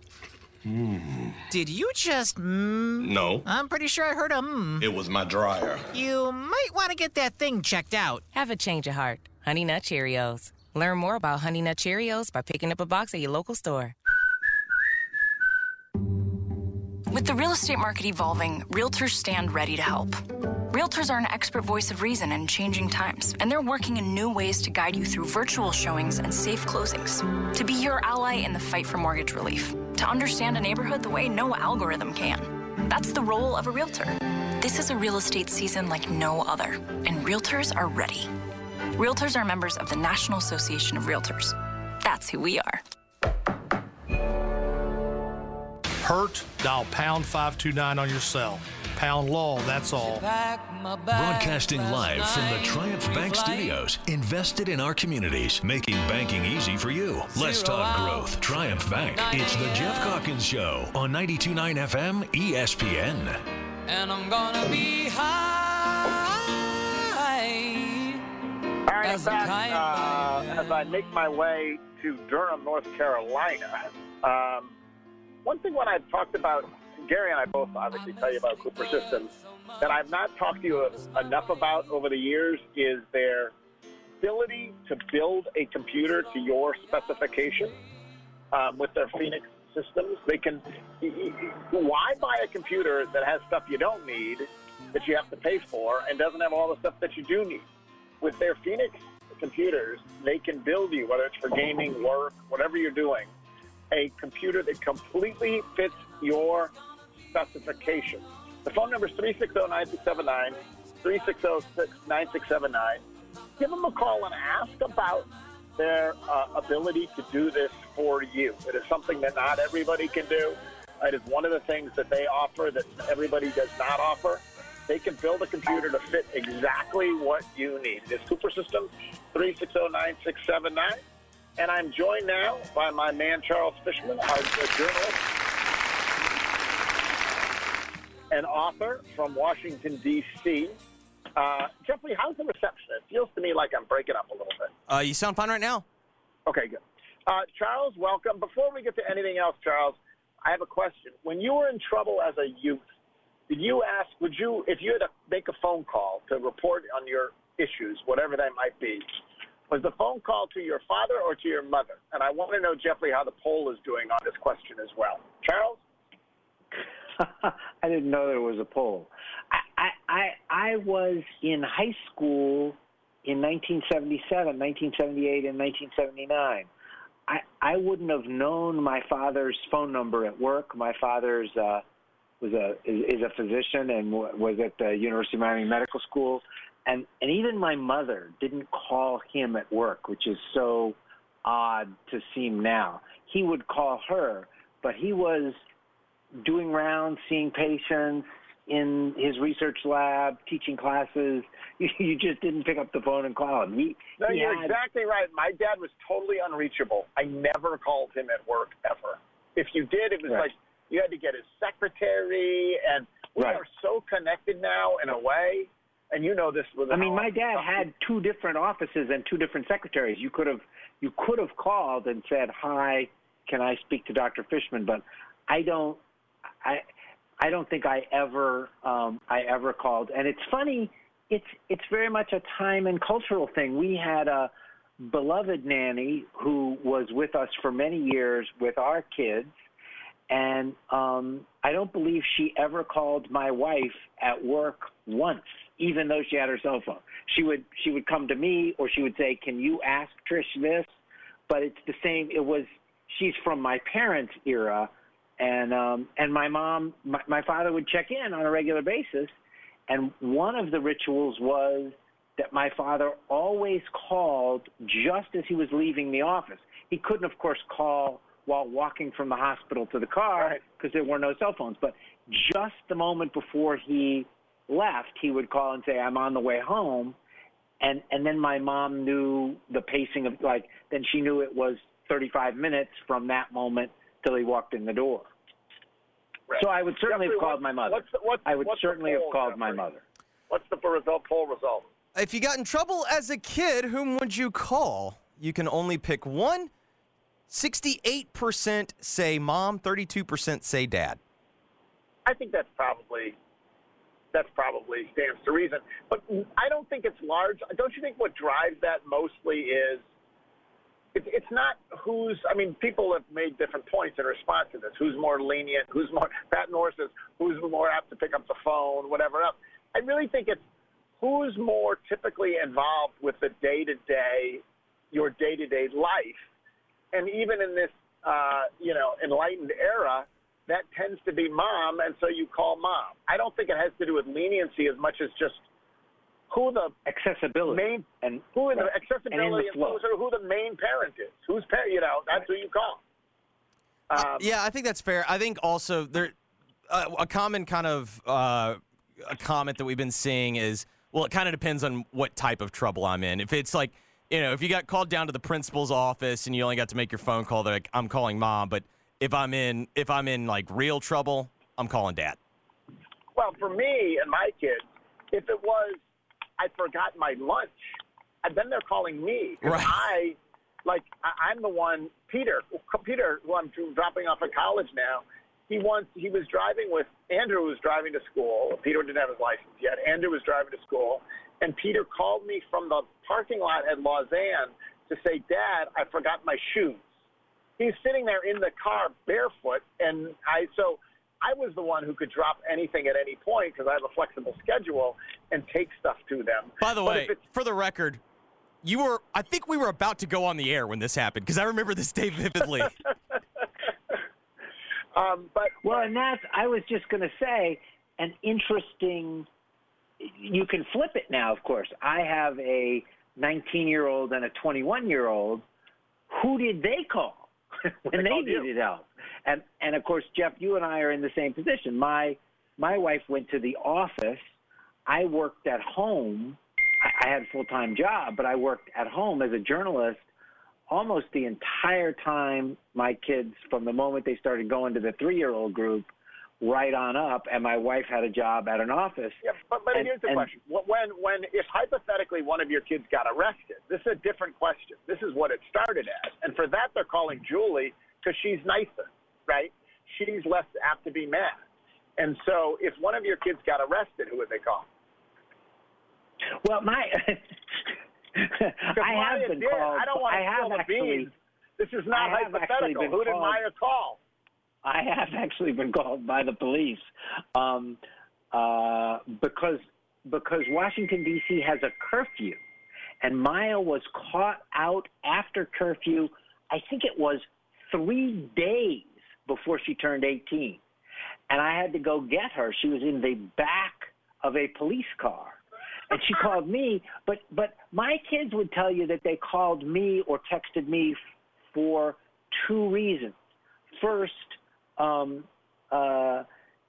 Mm. Did you just mmm? No. I'm pretty sure I heard a mmm. It was my dryer. You might want to get that thing checked out. Have a change of heart. Honey Nut Cheerios. Learn more about Honey Nut Cheerios by picking up a box at your local store. With the real estate market evolving, realtors stand ready to help. Realtors are an expert voice of reason in changing times, and they're working in new ways to guide you through virtual showings and safe closings, to be your ally in the fight for mortgage relief, to understand a neighborhood the way no algorithm can. That's the role of a realtor. This is a real estate season like no other, and realtors are ready. Realtors are members of the National Association of Realtors. That's who we are. Hurt, dial pound five two nine on your cell. Pound law, that's all. Broadcasting live from the Triumph Bank Studios, invested in our communities, making banking easy for you. Let's talk growth. Triumph Bank. It's the Jeff Calkins Show on ninety-two point nine F M E S P N. And I'm gonna be high. All right, I'm back uh, as I make my way to Durham, North Carolina. Um, one thing when I've talked about, Gary and I both obviously tell you about Cooper Systems, that I've not talked to you enough about over the years is their ability to build a computer to your specification um, with their Phoenix systems. They can. Why buy a computer that has stuff you don't need, that you have to pay for, and doesn't have all the stuff that you do need? With their Phoenix computers, they can build you, whether it's for gaming, work, whatever you're doing, a computer that completely fits your specifications. The phone number is three six zero, nine six seven nine, three six zero, nine six seven nine. Give them a call and ask about their uh, ability to do this for you. It is something that not everybody can do. It is one of the things that they offer that everybody does not offer. They can build a computer to fit exactly what you need. It's Cooper Systems, three six zero, nine six seven nine. And I'm joined now by my man, Charles Fishman, our journalist and author from Washington, D C Uh, Jeffrey, how's the reception? It feels to me like I'm breaking up a little bit. Uh, you sound fine right now. Okay, good. Uh, Charles, welcome. Before we get to anything else, Charles, I have a question. When you were in trouble as a youth, did you ask, would you, if you had to make a phone call to report on your issues, whatever they might be, was the phone call to your father or to your mother? And I want to know, Jeffrey, how the poll is doing on this question as well. Charles? I didn't know there was a poll. I, I, I, I was in high school in nineteen seventy-seven, nineteen seventy-eight, and nineteen seventy-nine. I, I wouldn't have known my father's phone number at work. My father's uh, was a is, is a physician and w- was at the University of Miami Medical School, and and even my mother didn't call him at work, which is so odd to seem now. He would call her, but he was doing rounds, seeing patients in his research lab, teaching classes. You, you just didn't pick up the phone and call him. He, no, he you're had, exactly right. My dad was totally unreachable. I never called him at work ever. If you did, it was Right. like you had to get his secretary, and we Right. are so connected now in a way. And you know this with I mean, my dad had two different offices and two different secretaries. You could have you could have called and said, "Hi, can I speak to Doctor Fishman?" But I don't. I I don't think I ever um, I ever called. And it's funny. It's it's very much a time and cultural thing. We had a beloved nanny who was with us for many years with our kids, and um, I don't believe she ever called my wife at work once, even though she had her cell phone. She would she would come to me, or she would say, "Can you ask Trish this?" But it's the same. It was she's from my parents' era, and um, and my mom, my, my father would check in on a regular basis, and one of the rituals was that my father always called just as he was leaving the office. He couldn't, of course, call while walking from the hospital to the car because there were no cell phones. But just the moment before he left, he would call and say, "I'm on the way home." And and then my mom knew the pacing of, like, then she knew it was thirty-five minutes from that moment till he walked in the door. Right. So I would certainly Jeffrey, have called what's- my mother. what's the- what's- I would what's the certainly have poll, called my Jeffrey? mother. What's the result? Poll result? If you got in trouble as a kid, whom would you call? You can only pick one. sixty-eight percent say mom, thirty-two percent say dad. I think that's probably that's probably stands to reason. But I don't think it's large. Don't you think what drives that mostly is it, it's not who's. I mean, people have made different points in response to this. Who's more lenient? Who's more Pat Norris says who's more apt to pick up the phone? Whatever else. I really think it's who's more typically involved with the day-to-day, your day-to-day life. And even in this, uh, you know, enlightened era, that tends to be mom, and so you call mom. I don't think it has to do with leniency as much as just who the accessibility main and who in the right. accessibility and, in the and who, who the main parent is. Who's parent? You know, that's who you call. Um, Uh, yeah, I think that's fair. I think also there uh, a common kind of uh, a comment that we've been seeing is, well, it kind of depends on what type of trouble I'm in. If it's like, you know, if you got called down to the principal's office and you only got to make your phone call, they're like, I'm calling mom. But if I'm in, if I'm in like real trouble, I'm calling dad. Well, for me and my kids, if it was I forgot my lunch, and then they're calling me. 'Cause Right. I, like, I, I'm the one. Peter, Peter, who I'm dropping off at college now. He once he was driving with Andrew, was driving to school. Peter didn't have his license yet. Andrew was driving to school, and Peter called me from the parking lot at Lausanne to say, "Dad, I forgot my shoes." He's sitting there in the car barefoot, and I so I was the one who could drop anything at any point because I have a flexible schedule and take stuff to them. By the But way, if it's- for the record, you were, I think we were about to go on the air when this happened because I remember this day vividly. um, but well, and that's I was just going to say an interesting. You can flip it now, of course. I have a nineteen-year-old and a twenty-one-year-old. Who did they call when they needed help? And and of course, Jeff, you and I are in the same position. My my wife went to the office. I worked at home. I, I had a full-time job, but I worked at home as a journalist almost the entire time my kids, from the moment they started going to the three-year-old group, right on up, and my wife had a job at an office. Yeah, but, but and, here's the and, question. When, when, if hypothetically one of your kids got arrested, this is a different question. This is what it started as. And for that, they're calling Julie because she's nicer, right? She's less apt to be mad. And so if one of your kids got arrested, who would they call? Well, my... I have been did. called... I don't want to I have spill the actually, beans. This is not I have actually hypothetical. been Who did called, Maya call? I have actually been called by the police um, uh, because because Washington, D C has a curfew. And Maya was caught out after curfew. I think it was three days before she turned eighteen. And I had to go get her. She was in the back of a police car. And she called me. But, but my kids would tell you that they called me or texted me for two reasons. First, um, uh,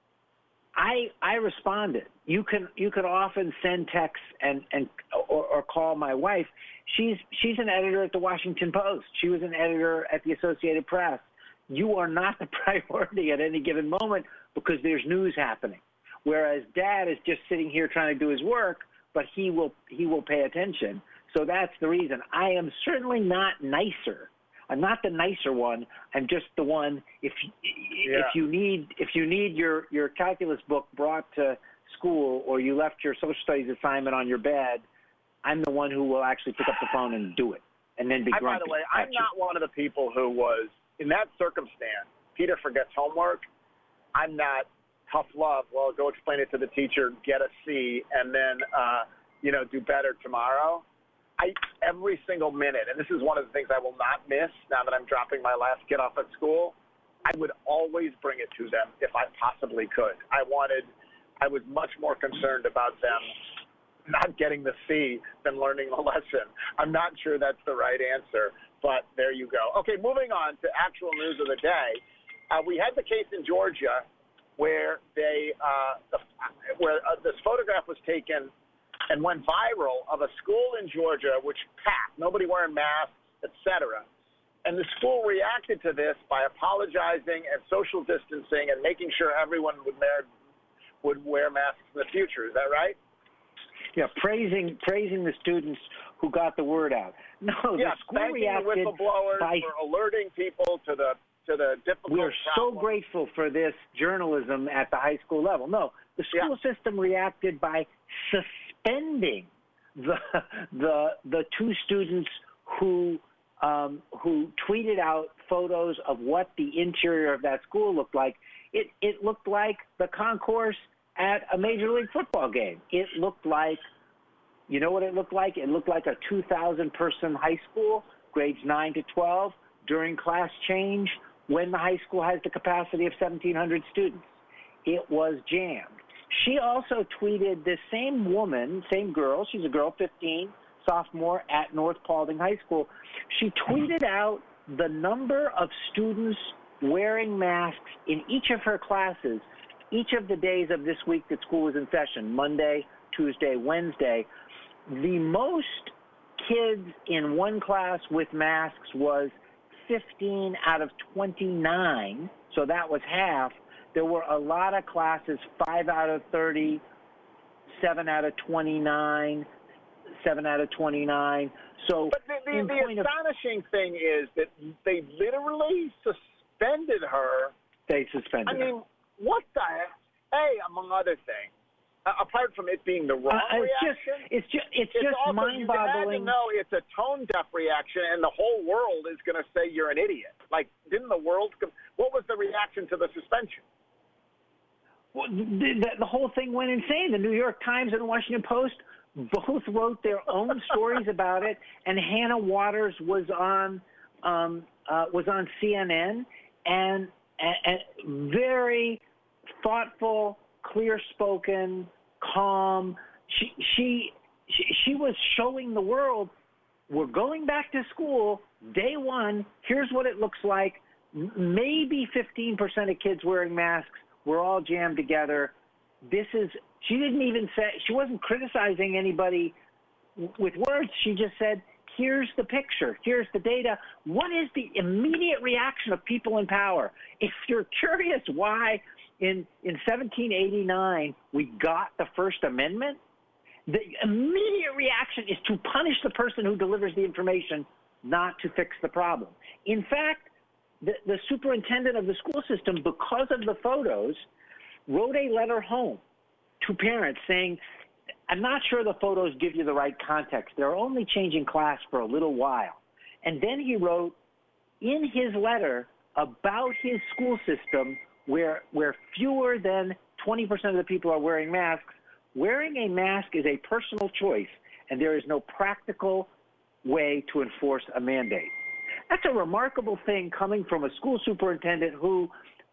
I I responded. You can you can often send texts and and or, or call my wife. She's she's an editor at the Washington Post. She was an editor at the Associated Press. You are not the priority at any given moment because there's news happening. Whereas Dad is just sitting here trying to do his work, but he will he will pay attention. So that's the reason. I am certainly not nicer. I'm not the nicer one. I'm just the one. If Yeah. if you need if you need your, your calculus book brought to school, or you left your social studies assignment on your bed, I'm the one who will actually pick up the phone and do it, and then be I, grumpy. by the way, at I'm you. not one of the people who was in that circumstance. Peter forgets homework. I'm not tough love. Well, go explain it to the teacher, get a C, and then uh, you know do better tomorrow. I every single minute, and this is one of the things I will not miss now that I'm dropping my last kid off at school. I would always bring it to them if I possibly could. I wanted, I was much more concerned about them not getting the C than learning the lesson. I'm not sure that's the right answer, but there you go. Okay, moving on to actual news of the day. Uh, we had the case in Georgia where they, uh, the, where uh, this photograph was taken and went viral of a school in Georgia which packed, nobody wearing masks, et cetera. And the school reacted to this by apologizing and social distancing and making sure everyone would wear, would wear masks in the future. Is that right? Yeah, praising praising the students who got the word out. No, yeah, the school thanking reacted the whistleblowers by for alerting people to the to the difficult We're so problem. grateful for this journalism at the high school level. No, the school yeah. system reacted by suspending the the the two students who um, who tweeted out photos of what the interior of that school looked like. It it looked like the concourse at a Major League Football game. It looked like, you know what it looked like? It looked like a two thousand person high school, grades nine to twelve, during class change, when the high school has the capacity of seventeen hundred students. It was jammed. She also tweeted, this same woman, same girl, she's a girl, fifteen, sophomore at North Paulding High School. She tweeted out the number of students wearing masks in each of her classes, each of the days of this week that school was in session, Monday, Tuesday, Wednesday. The most kids in one class with masks was fifteen out of twenty-nine, so that was half. There were a lot of classes, five out of thirty, seven out of twenty-nine, seven out of twenty-nine. So but the, the, in the point astonishing of, thing is that they literally suspended her. They suspended I mean, her. what the heck? Hey, among other things, uh, apart from it being the wrong uh, it's reaction, just, it's just, it's, it's just also, mind-boggling. You had to know it's a tone-deaf reaction, and the whole world is going to say you're an idiot. Like, didn't the world? What was the reaction to the suspension? Well, the, the, the whole thing went insane. The New York Times and the Washington Post both wrote their own stories about it, and Hannah Waters was on um, uh, was on C N N, and, and, and very thoughtful, clear-spoken, calm. She, she she she was showing the world, we're going back to school day one. Here's what it looks like. Maybe fifteen percent of kids wearing masks. We're all jammed together. This is, she didn't even say, she wasn't criticizing anybody with words. She just said, here's the picture. Here's the data. What is the immediate reaction of people in power? If you're curious why in, in seventeen eighty-nine we got the First Amendment, the immediate reaction is to punish the person who delivers the information, not to fix the problem. In fact, The, the superintendent of the school system, because of the photos, wrote a letter home to parents saying, I'm not sure the photos give you the right context. They're only changing class for a little while. And then he wrote in his letter about his school system where, where fewer than twenty percent of the people are wearing masks. Wearing a mask is a personal choice, and there is no practical way to enforce a mandate. That's a remarkable thing coming from a school superintendent who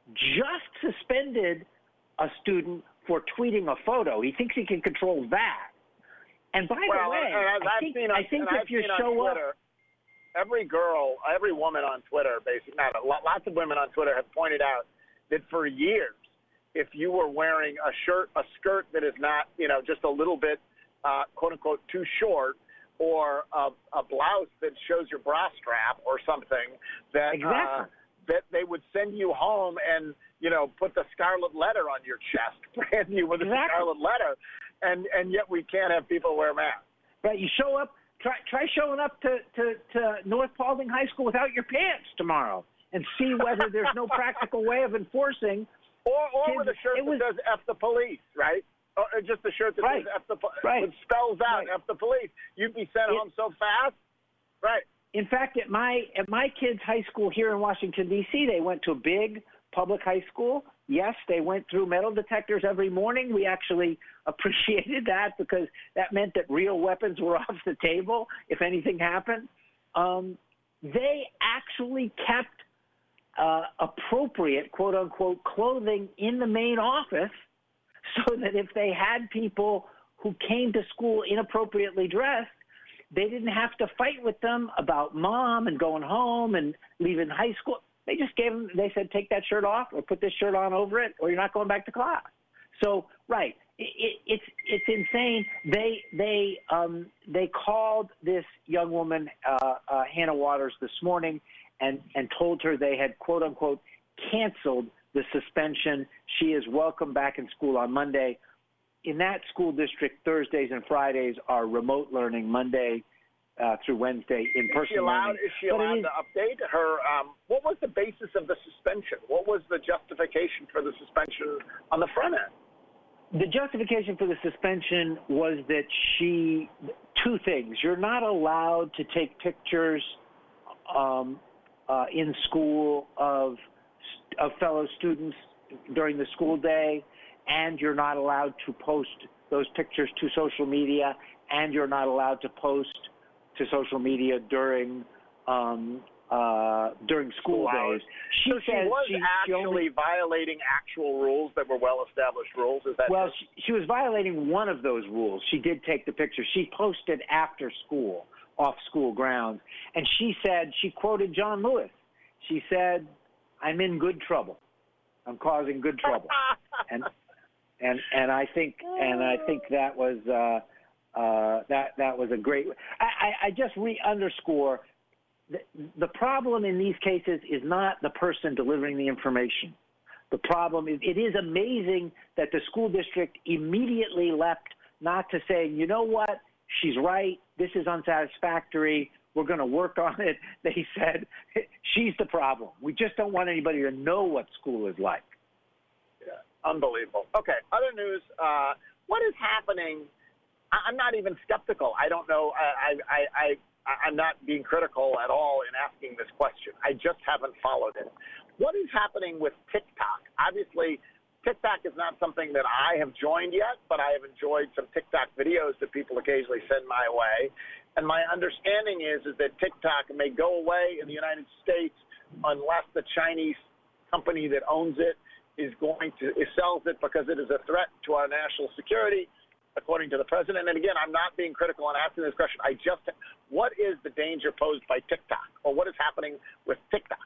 just suspended a student for tweeting a photo. He thinks he can control that. And by well, the way, and as I I've think, seen on, I think and if I've you seen on show Twitter, up, every girl, every woman on Twitter, basically, not a lot, lots of women on Twitter have pointed out that for years, if you were wearing a shirt, a skirt that is not, you know, just a little bit, uh, quote unquote, too short, or a, a blouse that shows your bra strap or something, that exactly. uh, that they would send you home and, you know, put the scarlet letter on your chest, brand you with exactly. a scarlet letter, and and yet we can't have people wear masks. Right, you show up. Try try showing up to, to, to North Paulding High School without your pants tomorrow, and see whether there's no practical way of enforcing. Or or kids. with a shirt It was, that says "F the police," right? Or just a shirt that right. says "F the police," right. that spells out right. "F the police." You'd be sent it, home so fast, right? In fact, at my at my kids' high school here in Washington D C, they went to a big public high school. Yes, they went through metal detectors every morning. We actually appreciated that because that meant that real weapons were off the table if anything happened. Um, they actually kept uh, appropriate, quote unquote, clothing in the main office so that if they had people who came to school inappropriately dressed, they didn't have to fight with them about mom and going home and leaving high school. They just gave them, they said, take that shirt off or put this shirt on over it or you're not going back to class. So, right, it, it, it's it's insane. They they um, they called this young woman, uh, uh, Hannah Waters, this morning and, and told her they had, quote, unquote, canceled the suspension. She is welcome back in school on Monday. In that school district, Thursdays and Fridays are remote learning, Monday uh, through Wednesday in-person is she allowed, learning. Is she But allowed it is, to update her? Um, what was the basis of the suspension? What was the justification for the suspension on the front end? The justification for the suspension was that she, two things. You're not allowed to take pictures um, uh, in school of, of fellow students during the school day, and you're not allowed to post those pictures to social media, and you're not allowed to post to social media during um, uh, during school, school days. Hours. She so she says was she, actually she only, violating actual rules that were well-established rules. Is that well? She, she was violating one of those rules. She did take the picture. She posted after school, off school grounds, and she said she quoted John Lewis. She said, "I'm in good trouble. I'm causing good trouble," and and and I think and I think that was uh, uh, that that was a great. I, I, I just re-underscore the, the problem in these cases is not the person delivering the information. The problem is it is amazing that the school district immediately leapt not to say, you know what, she's right, this is unsatisfactory, we're going to work on it. They said, she's the problem. We just don't want anybody to know what school is like. Yeah, unbelievable. Okay, other news. Uh, what is happening? I, I'm not even skeptical. I don't know. I, I, I, I'm not being critical at all in asking this question. I just haven't followed it. What is happening with TikTok? Obviously, TikTok is not something that I have joined yet, but I have enjoyed some TikTok videos that people occasionally send my way. And my understanding is, is that TikTok may go away in the United States unless the Chinese company that owns it is going to is sells it because it is a threat to our national security, according to the president. And again, I'm not being critical on asking this question. I just, what is the danger posed by TikTok, or what is happening with TikTok?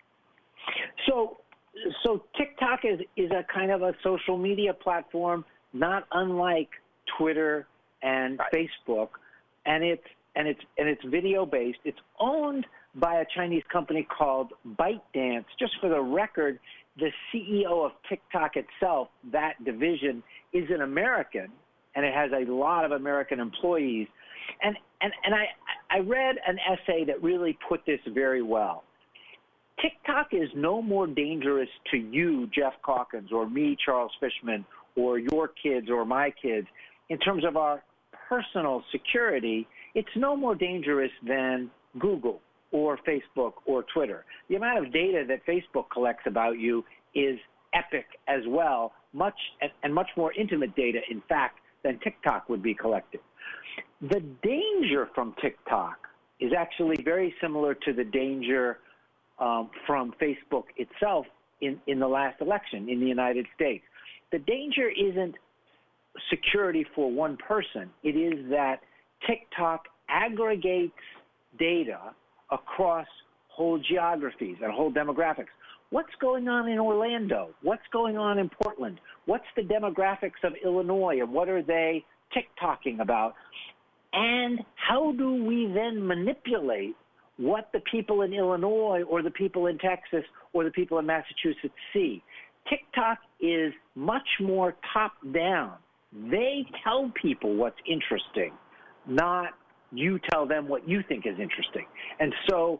So, so TikTok is is a kind of a social media platform, not unlike Twitter and right. Facebook, and it's and it's and it's video based. It's owned by a Chinese company called ByteDance. Just for the record, the C E O of TikTok itself, that division, is an American, and it has a lot of American employees. And and and I I read an essay that really put this very well. TikTok is no more dangerous to you, Jeff Calkins, or me, Charles Fishman, or your kids or my kids, in terms of our personal security. It's no more dangerous than Google or Facebook or Twitter. The amount of data that Facebook collects about you is epic as well, much and much more intimate data, in fact, than TikTok would be collected. The danger from TikTok is actually very similar to the danger um, from Facebook itself in, in the last election in the United States. The danger isn't security for one person. It is that TikTok aggregates data across whole geographies and whole demographics. What's going on in Orlando? What's going on in Portland? What's the demographics of Illinois, and what are they TikToking about? And how do we then manipulate what the people in Illinois or the people in Texas or the people in Massachusetts see? TikTok is much more top-down. They tell people what's interesting, not you tell them what you think is interesting. And so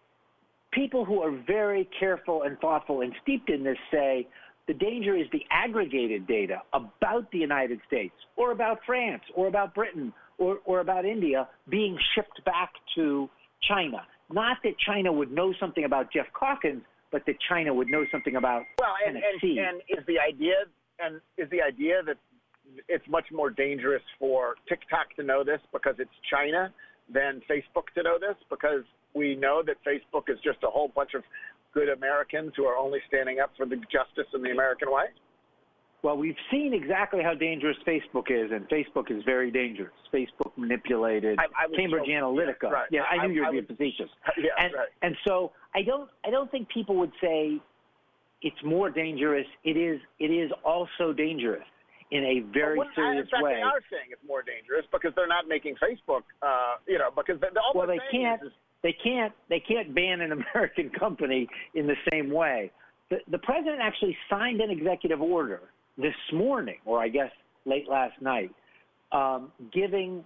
people who are very careful and thoughtful and steeped in this say the danger is the aggregated data about the United States or about France or about Britain or, or about India being shipped back to China. Not that China would know something about Jeff Calkins, but that China would know something about well, and, Tennessee. And, and is the idea and is the idea that it's much more dangerous for TikTok to know this because it's China than Facebook to know this, because we know that Facebook is just a whole bunch of good Americans who are only standing up for the justice in the American way? Well, we've seen exactly how dangerous Facebook is, and Facebook is very dangerous. Facebook manipulated I, I Cambridge so, Analytica. Yeah, right. yeah I, I knew you were I being was, facetious. Yeah, and, right. and so I don't, I don't think people would say it's more dangerous. It is, it is also dangerous in a very well, serious in fact, way. They are saying it's more dangerous because they're not making Facebook, uh, you know, because the, the, all well, they're they saying can't. is, They can't. They can't ban an American company in the same way. The, the president actually signed an executive order this morning, or I guess late last night, um, giving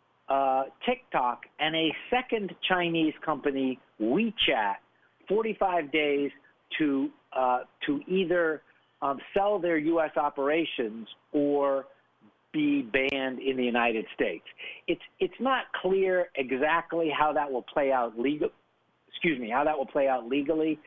uh, TikTok and a second Chinese company, WeChat, forty-five days to uh, to either um, sell their U S operations or be banned in the United States. It's it's not clear exactly how that will play out legal. Excuse me, how that will play out legally.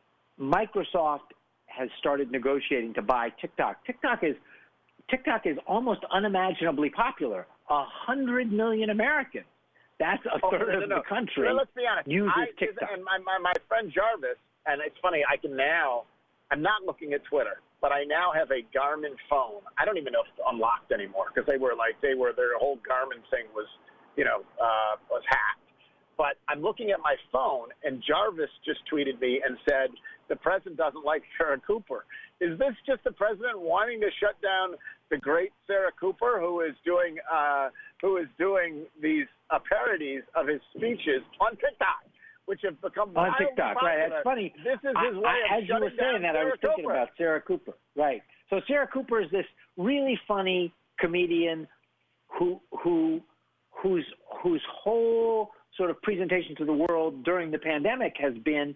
Microsoft has started negotiating to buy TikTok. TikTok is TikTok is almost unimaginably popular. A hundred million Americans. That's a oh, third no, no, of no. the country. Well, let's be honest. Uses I, TikTok. And my, my, my friend Jarvis, and it's funny, I can now, I'm not looking at Twitter, but I now have a Garmin phone. I don't even know if it's unlocked anymore because they were like, they were, their whole Garmin thing was, you know, uh, was hacked. But I'm looking at my phone, and Jarvis just tweeted me and said, the president doesn't like Sarah Cooper. Is this just the president wanting to shut down the great Sarah Cooper, who is doing uh, who is doing these uh, parodies of his speeches on TikTok, which have become on wildly TikTok? popular. Right, that's funny. This is his I, way I, of as you were shutting saying down that, I was Sarah thinking Cooper. about Sarah Cooper. Right. So Sarah Cooper is this really funny comedian who who whose whose whole sort of presentation to the world during the pandemic has been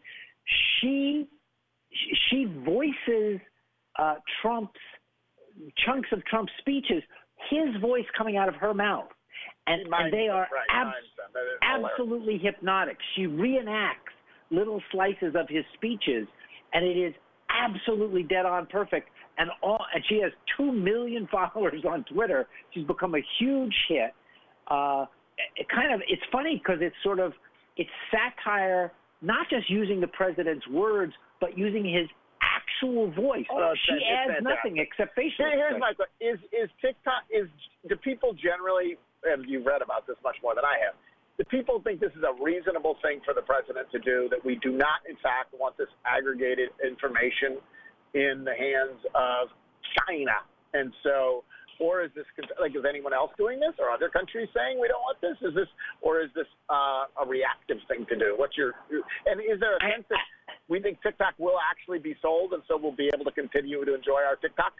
she she voices uh, Trump's chunks of Trump's speeches, his voice coming out of her mouth, and, and they are right, abs- absolutely hypnotic. She reenacts little slices of his speeches, and it is absolutely dead on perfect. And all, and she has two million followers on Twitter. She's become a huge hit. Uh, it kind of it's funny because it's sort of it's satire, not just using the president's words, but using his actual voice. Oh, she it's adds fantastic. nothing except facial Here, here's expression. my question: Is is TikTok is do people generally, and you've read about this much more than I have, do people think this is a reasonable thing for the president to do? That we do not, in fact, want this aggregated information in the hands of China, and so. Or is this like is anyone else doing this? Are other countries saying we don't want this? Is this or is this uh, a reactive thing to do? What's your and is there a sense that we think TikTok will actually be sold, and so we'll be able to continue to enjoy our TikTok?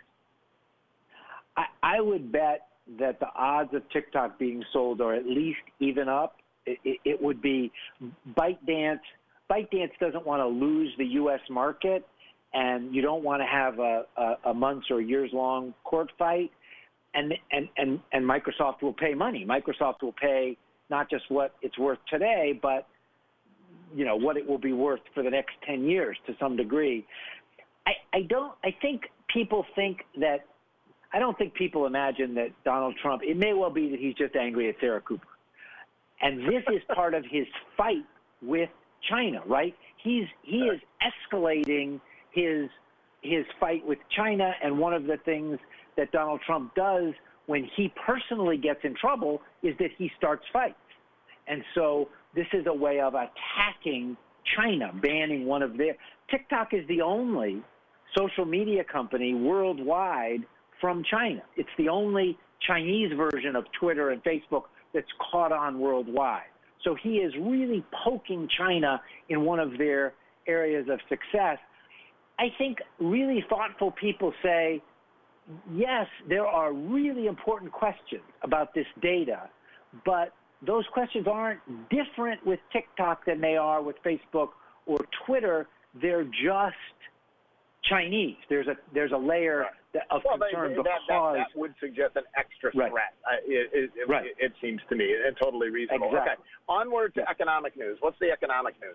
I, I would bet that the odds of TikTok being sold are at least even up. It, it, it would be ByteDance. ByteDance doesn't want to lose the U S market, and you don't want to have a, a, a months or years long court fight. And, and and and Microsoft will pay money. Microsoft will pay not just what it's worth today, but you know what it will be worth for the next ten years to some degree. I, I don't. I think people think that I don't think people imagine that Donald Trump, it may well be that he's just angry at Sarah Cooper. And this is part of his fight with China, right? He's he is escalating his his fight with China, and one of the things that Donald Trump does when he personally gets in trouble is that he starts fights. And so this is a way of attacking China, banning one of their. TikTok is the only social media company worldwide from China. It's the only Chinese version of Twitter and Facebook that's caught on worldwide. So he is really poking China in one of their areas of success. I think really thoughtful people say, yes, there are really important questions about this data, but those questions aren't different with TikTok than they are with Facebook or Twitter. They're just Chinese. There's a there's a layer right. of well, concern they, because that, that, that would suggest an extra right. threat. Uh, it, it, it, right. it, it seems to me, and totally reasonable. Exactly. Okay, onward to economic news. What's the economic news?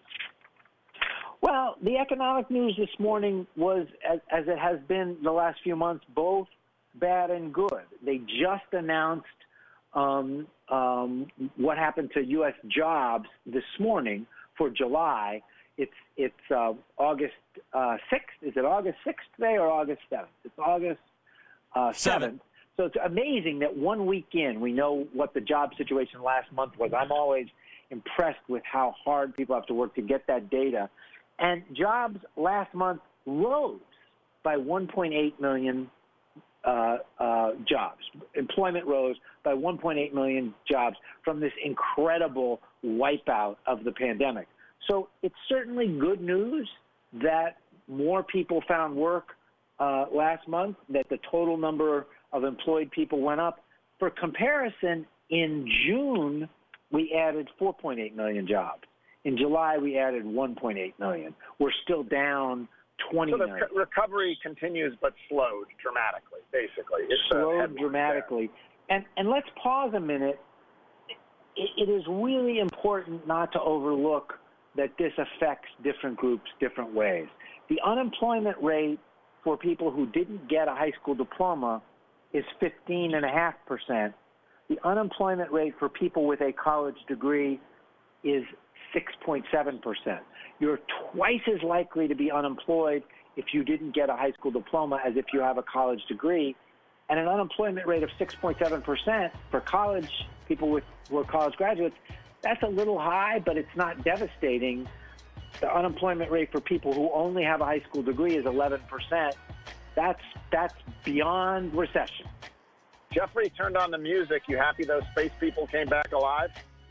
Well, the economic news this morning was, as, as it has been the last few months, both bad and good. They just announced um, um, what happened to U S jobs this morning for July. It's it's uh, August uh, sixth. Is it August sixth today or August seventh? It's August uh, seventh. So it's amazing that one week in, we know what the job situation last month was. I'm always impressed with how hard people have to work to get that data. And jobs last month rose by one point eight million uh, uh, jobs. Employment rose by one point eight million jobs from this incredible wipeout of the pandemic. So it's certainly good news that more people found work uh, last month, that the total number of employed people went up. For comparison, in June, we added four point eight million jobs. In July, we added one point eight million. We're still down twenty so the million. So the recovery continues but slowed dramatically, basically. It's slowed dramatically. And, and let's pause a minute. It, it is really important not to overlook that this affects different groups different ways. The unemployment rate for people who didn't get a high school diploma is fifteen point five percent. The unemployment rate for people with a college degree is six point seven percent. You're twice as likely to be unemployed if you didn't get a high school diploma as if you have a college degree. And an unemployment rate of six point seven percent for college people with, who are college graduates, that's a little high, but it's not devastating. The unemployment rate for people who only have a high school degree is eleven percent. That's that's beyond recession. Jeffrey turned on the music. You happy those space people came back alive?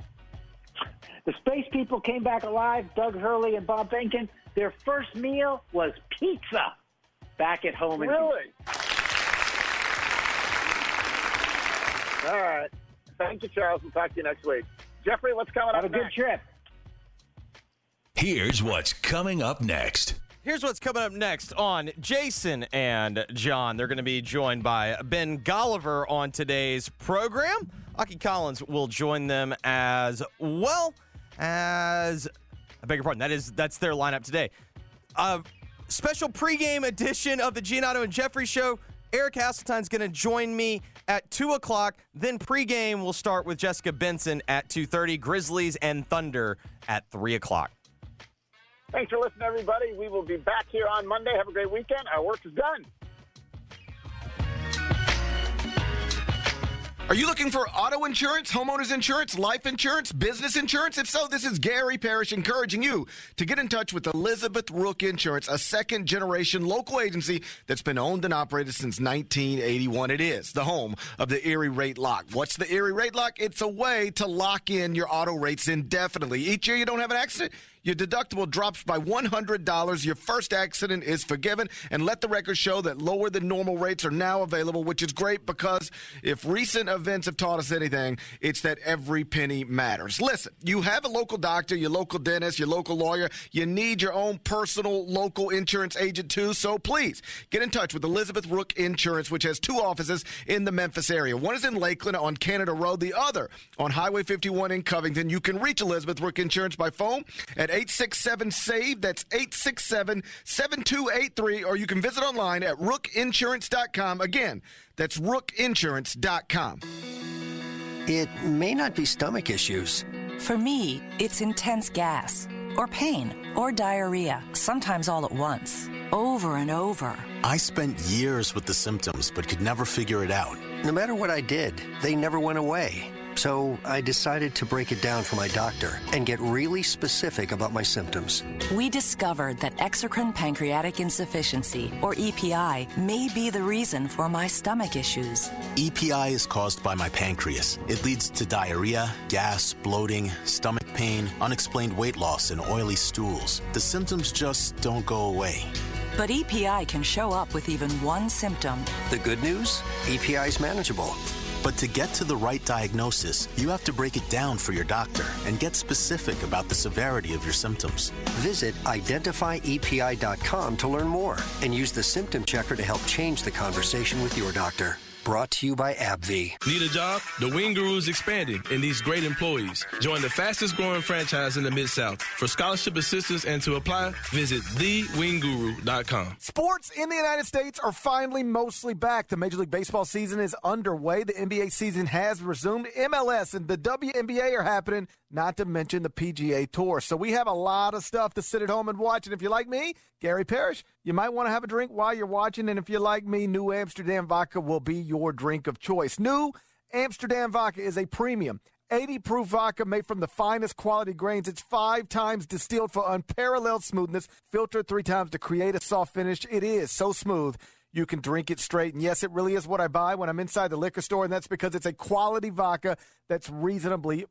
The space people came back alive. Doug Hurley and Bob Behnken, their first meal was pizza back at home. Really? All right. Thank you, Charles. We'll talk to you next week. Jeffrey, what's coming Have up a good next? trip. Here's what's coming up next. Here's what's coming up next on Jason and John. They're going to be joined by Ben Golliver on today's program. Aki Collins will join them as well as, I beg your pardon, that is, that's their lineup today. Uh, special pregame edition of the Giannotto and Jeffrey Show. Eric Hasseltine's going to join me at two o'clock. Then pregame will start with Jessica Benson at two thirty. Grizzlies and Thunder at three o'clock. Thanks for listening, everybody. We will be back here on Monday. Have a great weekend. Our work is done. Are you looking for auto insurance, homeowners insurance, life insurance, business insurance? If so, this is Gary Parrish encouraging you to get in touch with Elizabeth Rook Insurance, a second-generation local agency that's been owned and operated since nineteen eighty-one. It is the home of the Erie Rate Lock. What's the Erie Rate Lock? It's a way to lock in your auto rates indefinitely. Each year you don't have an accident, your deductible drops by one hundred dollars. Your first accident is forgiven. And let the record show that lower than normal rates are now available, which is great because if recent events have taught us anything, it's that every penny matters. Listen, you have a local doctor, your local dentist, your local lawyer. You need your own personal local insurance agent too. So please get in touch with Elizabeth Rook Insurance, which has two offices in the Memphis area. One is in Lakeland on Canada Road, the other on Highway fifty-one in Covington. You can reach Elizabeth Rook Insurance by phone at eight six seven, S A V E. That's eight six seven, seven two eight three. Or you can visit online at rook insurance dot com. Again, That's rook insurance dot com. It may not be stomach issues. For me, it's intense gas, or pain, or diarrhea, sometimes all at once, over and over. I spent years with the symptoms, but could never figure it out. No matter what I did, they never went away. So I decided to break it down for my doctor and get really specific about my symptoms. We discovered that exocrine pancreatic insufficiency, or E P I, may be the reason for my stomach issues. E P I is caused by my pancreas. It leads to diarrhea, gas, bloating, stomach pain, unexplained weight loss, and oily stools. The symptoms just don't go away. But E P I can show up with even one symptom. The good news? E P I is manageable. But to get to the right diagnosis, you have to break it down for your doctor and get specific about the severity of your symptoms. Visit identify E P I dot com to learn more and use the symptom checker to help change the conversation with your doctor. Brought to you by AbbVie. Need a job? The Wing Guru is expanding and needs great employees. Join the fastest growing franchise in the Mid-South. For scholarship assistance and to apply, visit the wing guru dot com. Sports in the United States are finally mostly back. The Major League Baseball season is underway. The N B A season has resumed. M L S and the W N B A are happening, not to mention the P G A Tour. So we have a lot of stuff to sit at home and watch. And if you're like me, Gary Parrish, you might want to have a drink while you're watching. And if you're like me, New Amsterdam Vodka will be your drink of choice. New Amsterdam Vodka is a premium eighty proof vodka made from the finest quality grains. It's five times distilled for unparalleled smoothness, filtered three times to create a soft finish. It is so smooth you can drink it straight. And yes, it really is what I buy when I'm inside the liquor store, and that's because it's a quality vodka that's reasonably...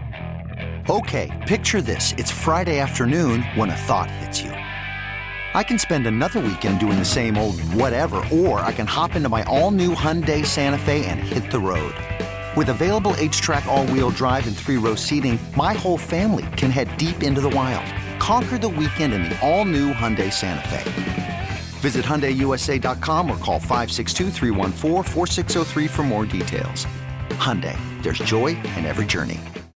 Okay, picture this. It's Friday afternoon when a thought hits you. I can spend another weekend doing the same old whatever, or I can hop into my all-new Hyundai Santa Fe and hit the road. With available H-Track all-wheel drive and three-row seating, my whole family can head deep into the wild. Conquer the weekend in the all-new Hyundai Santa Fe. Visit Hyundai U S A dot com or call five six two, three one four, four six zero three for more details. Hyundai, there's joy in every journey.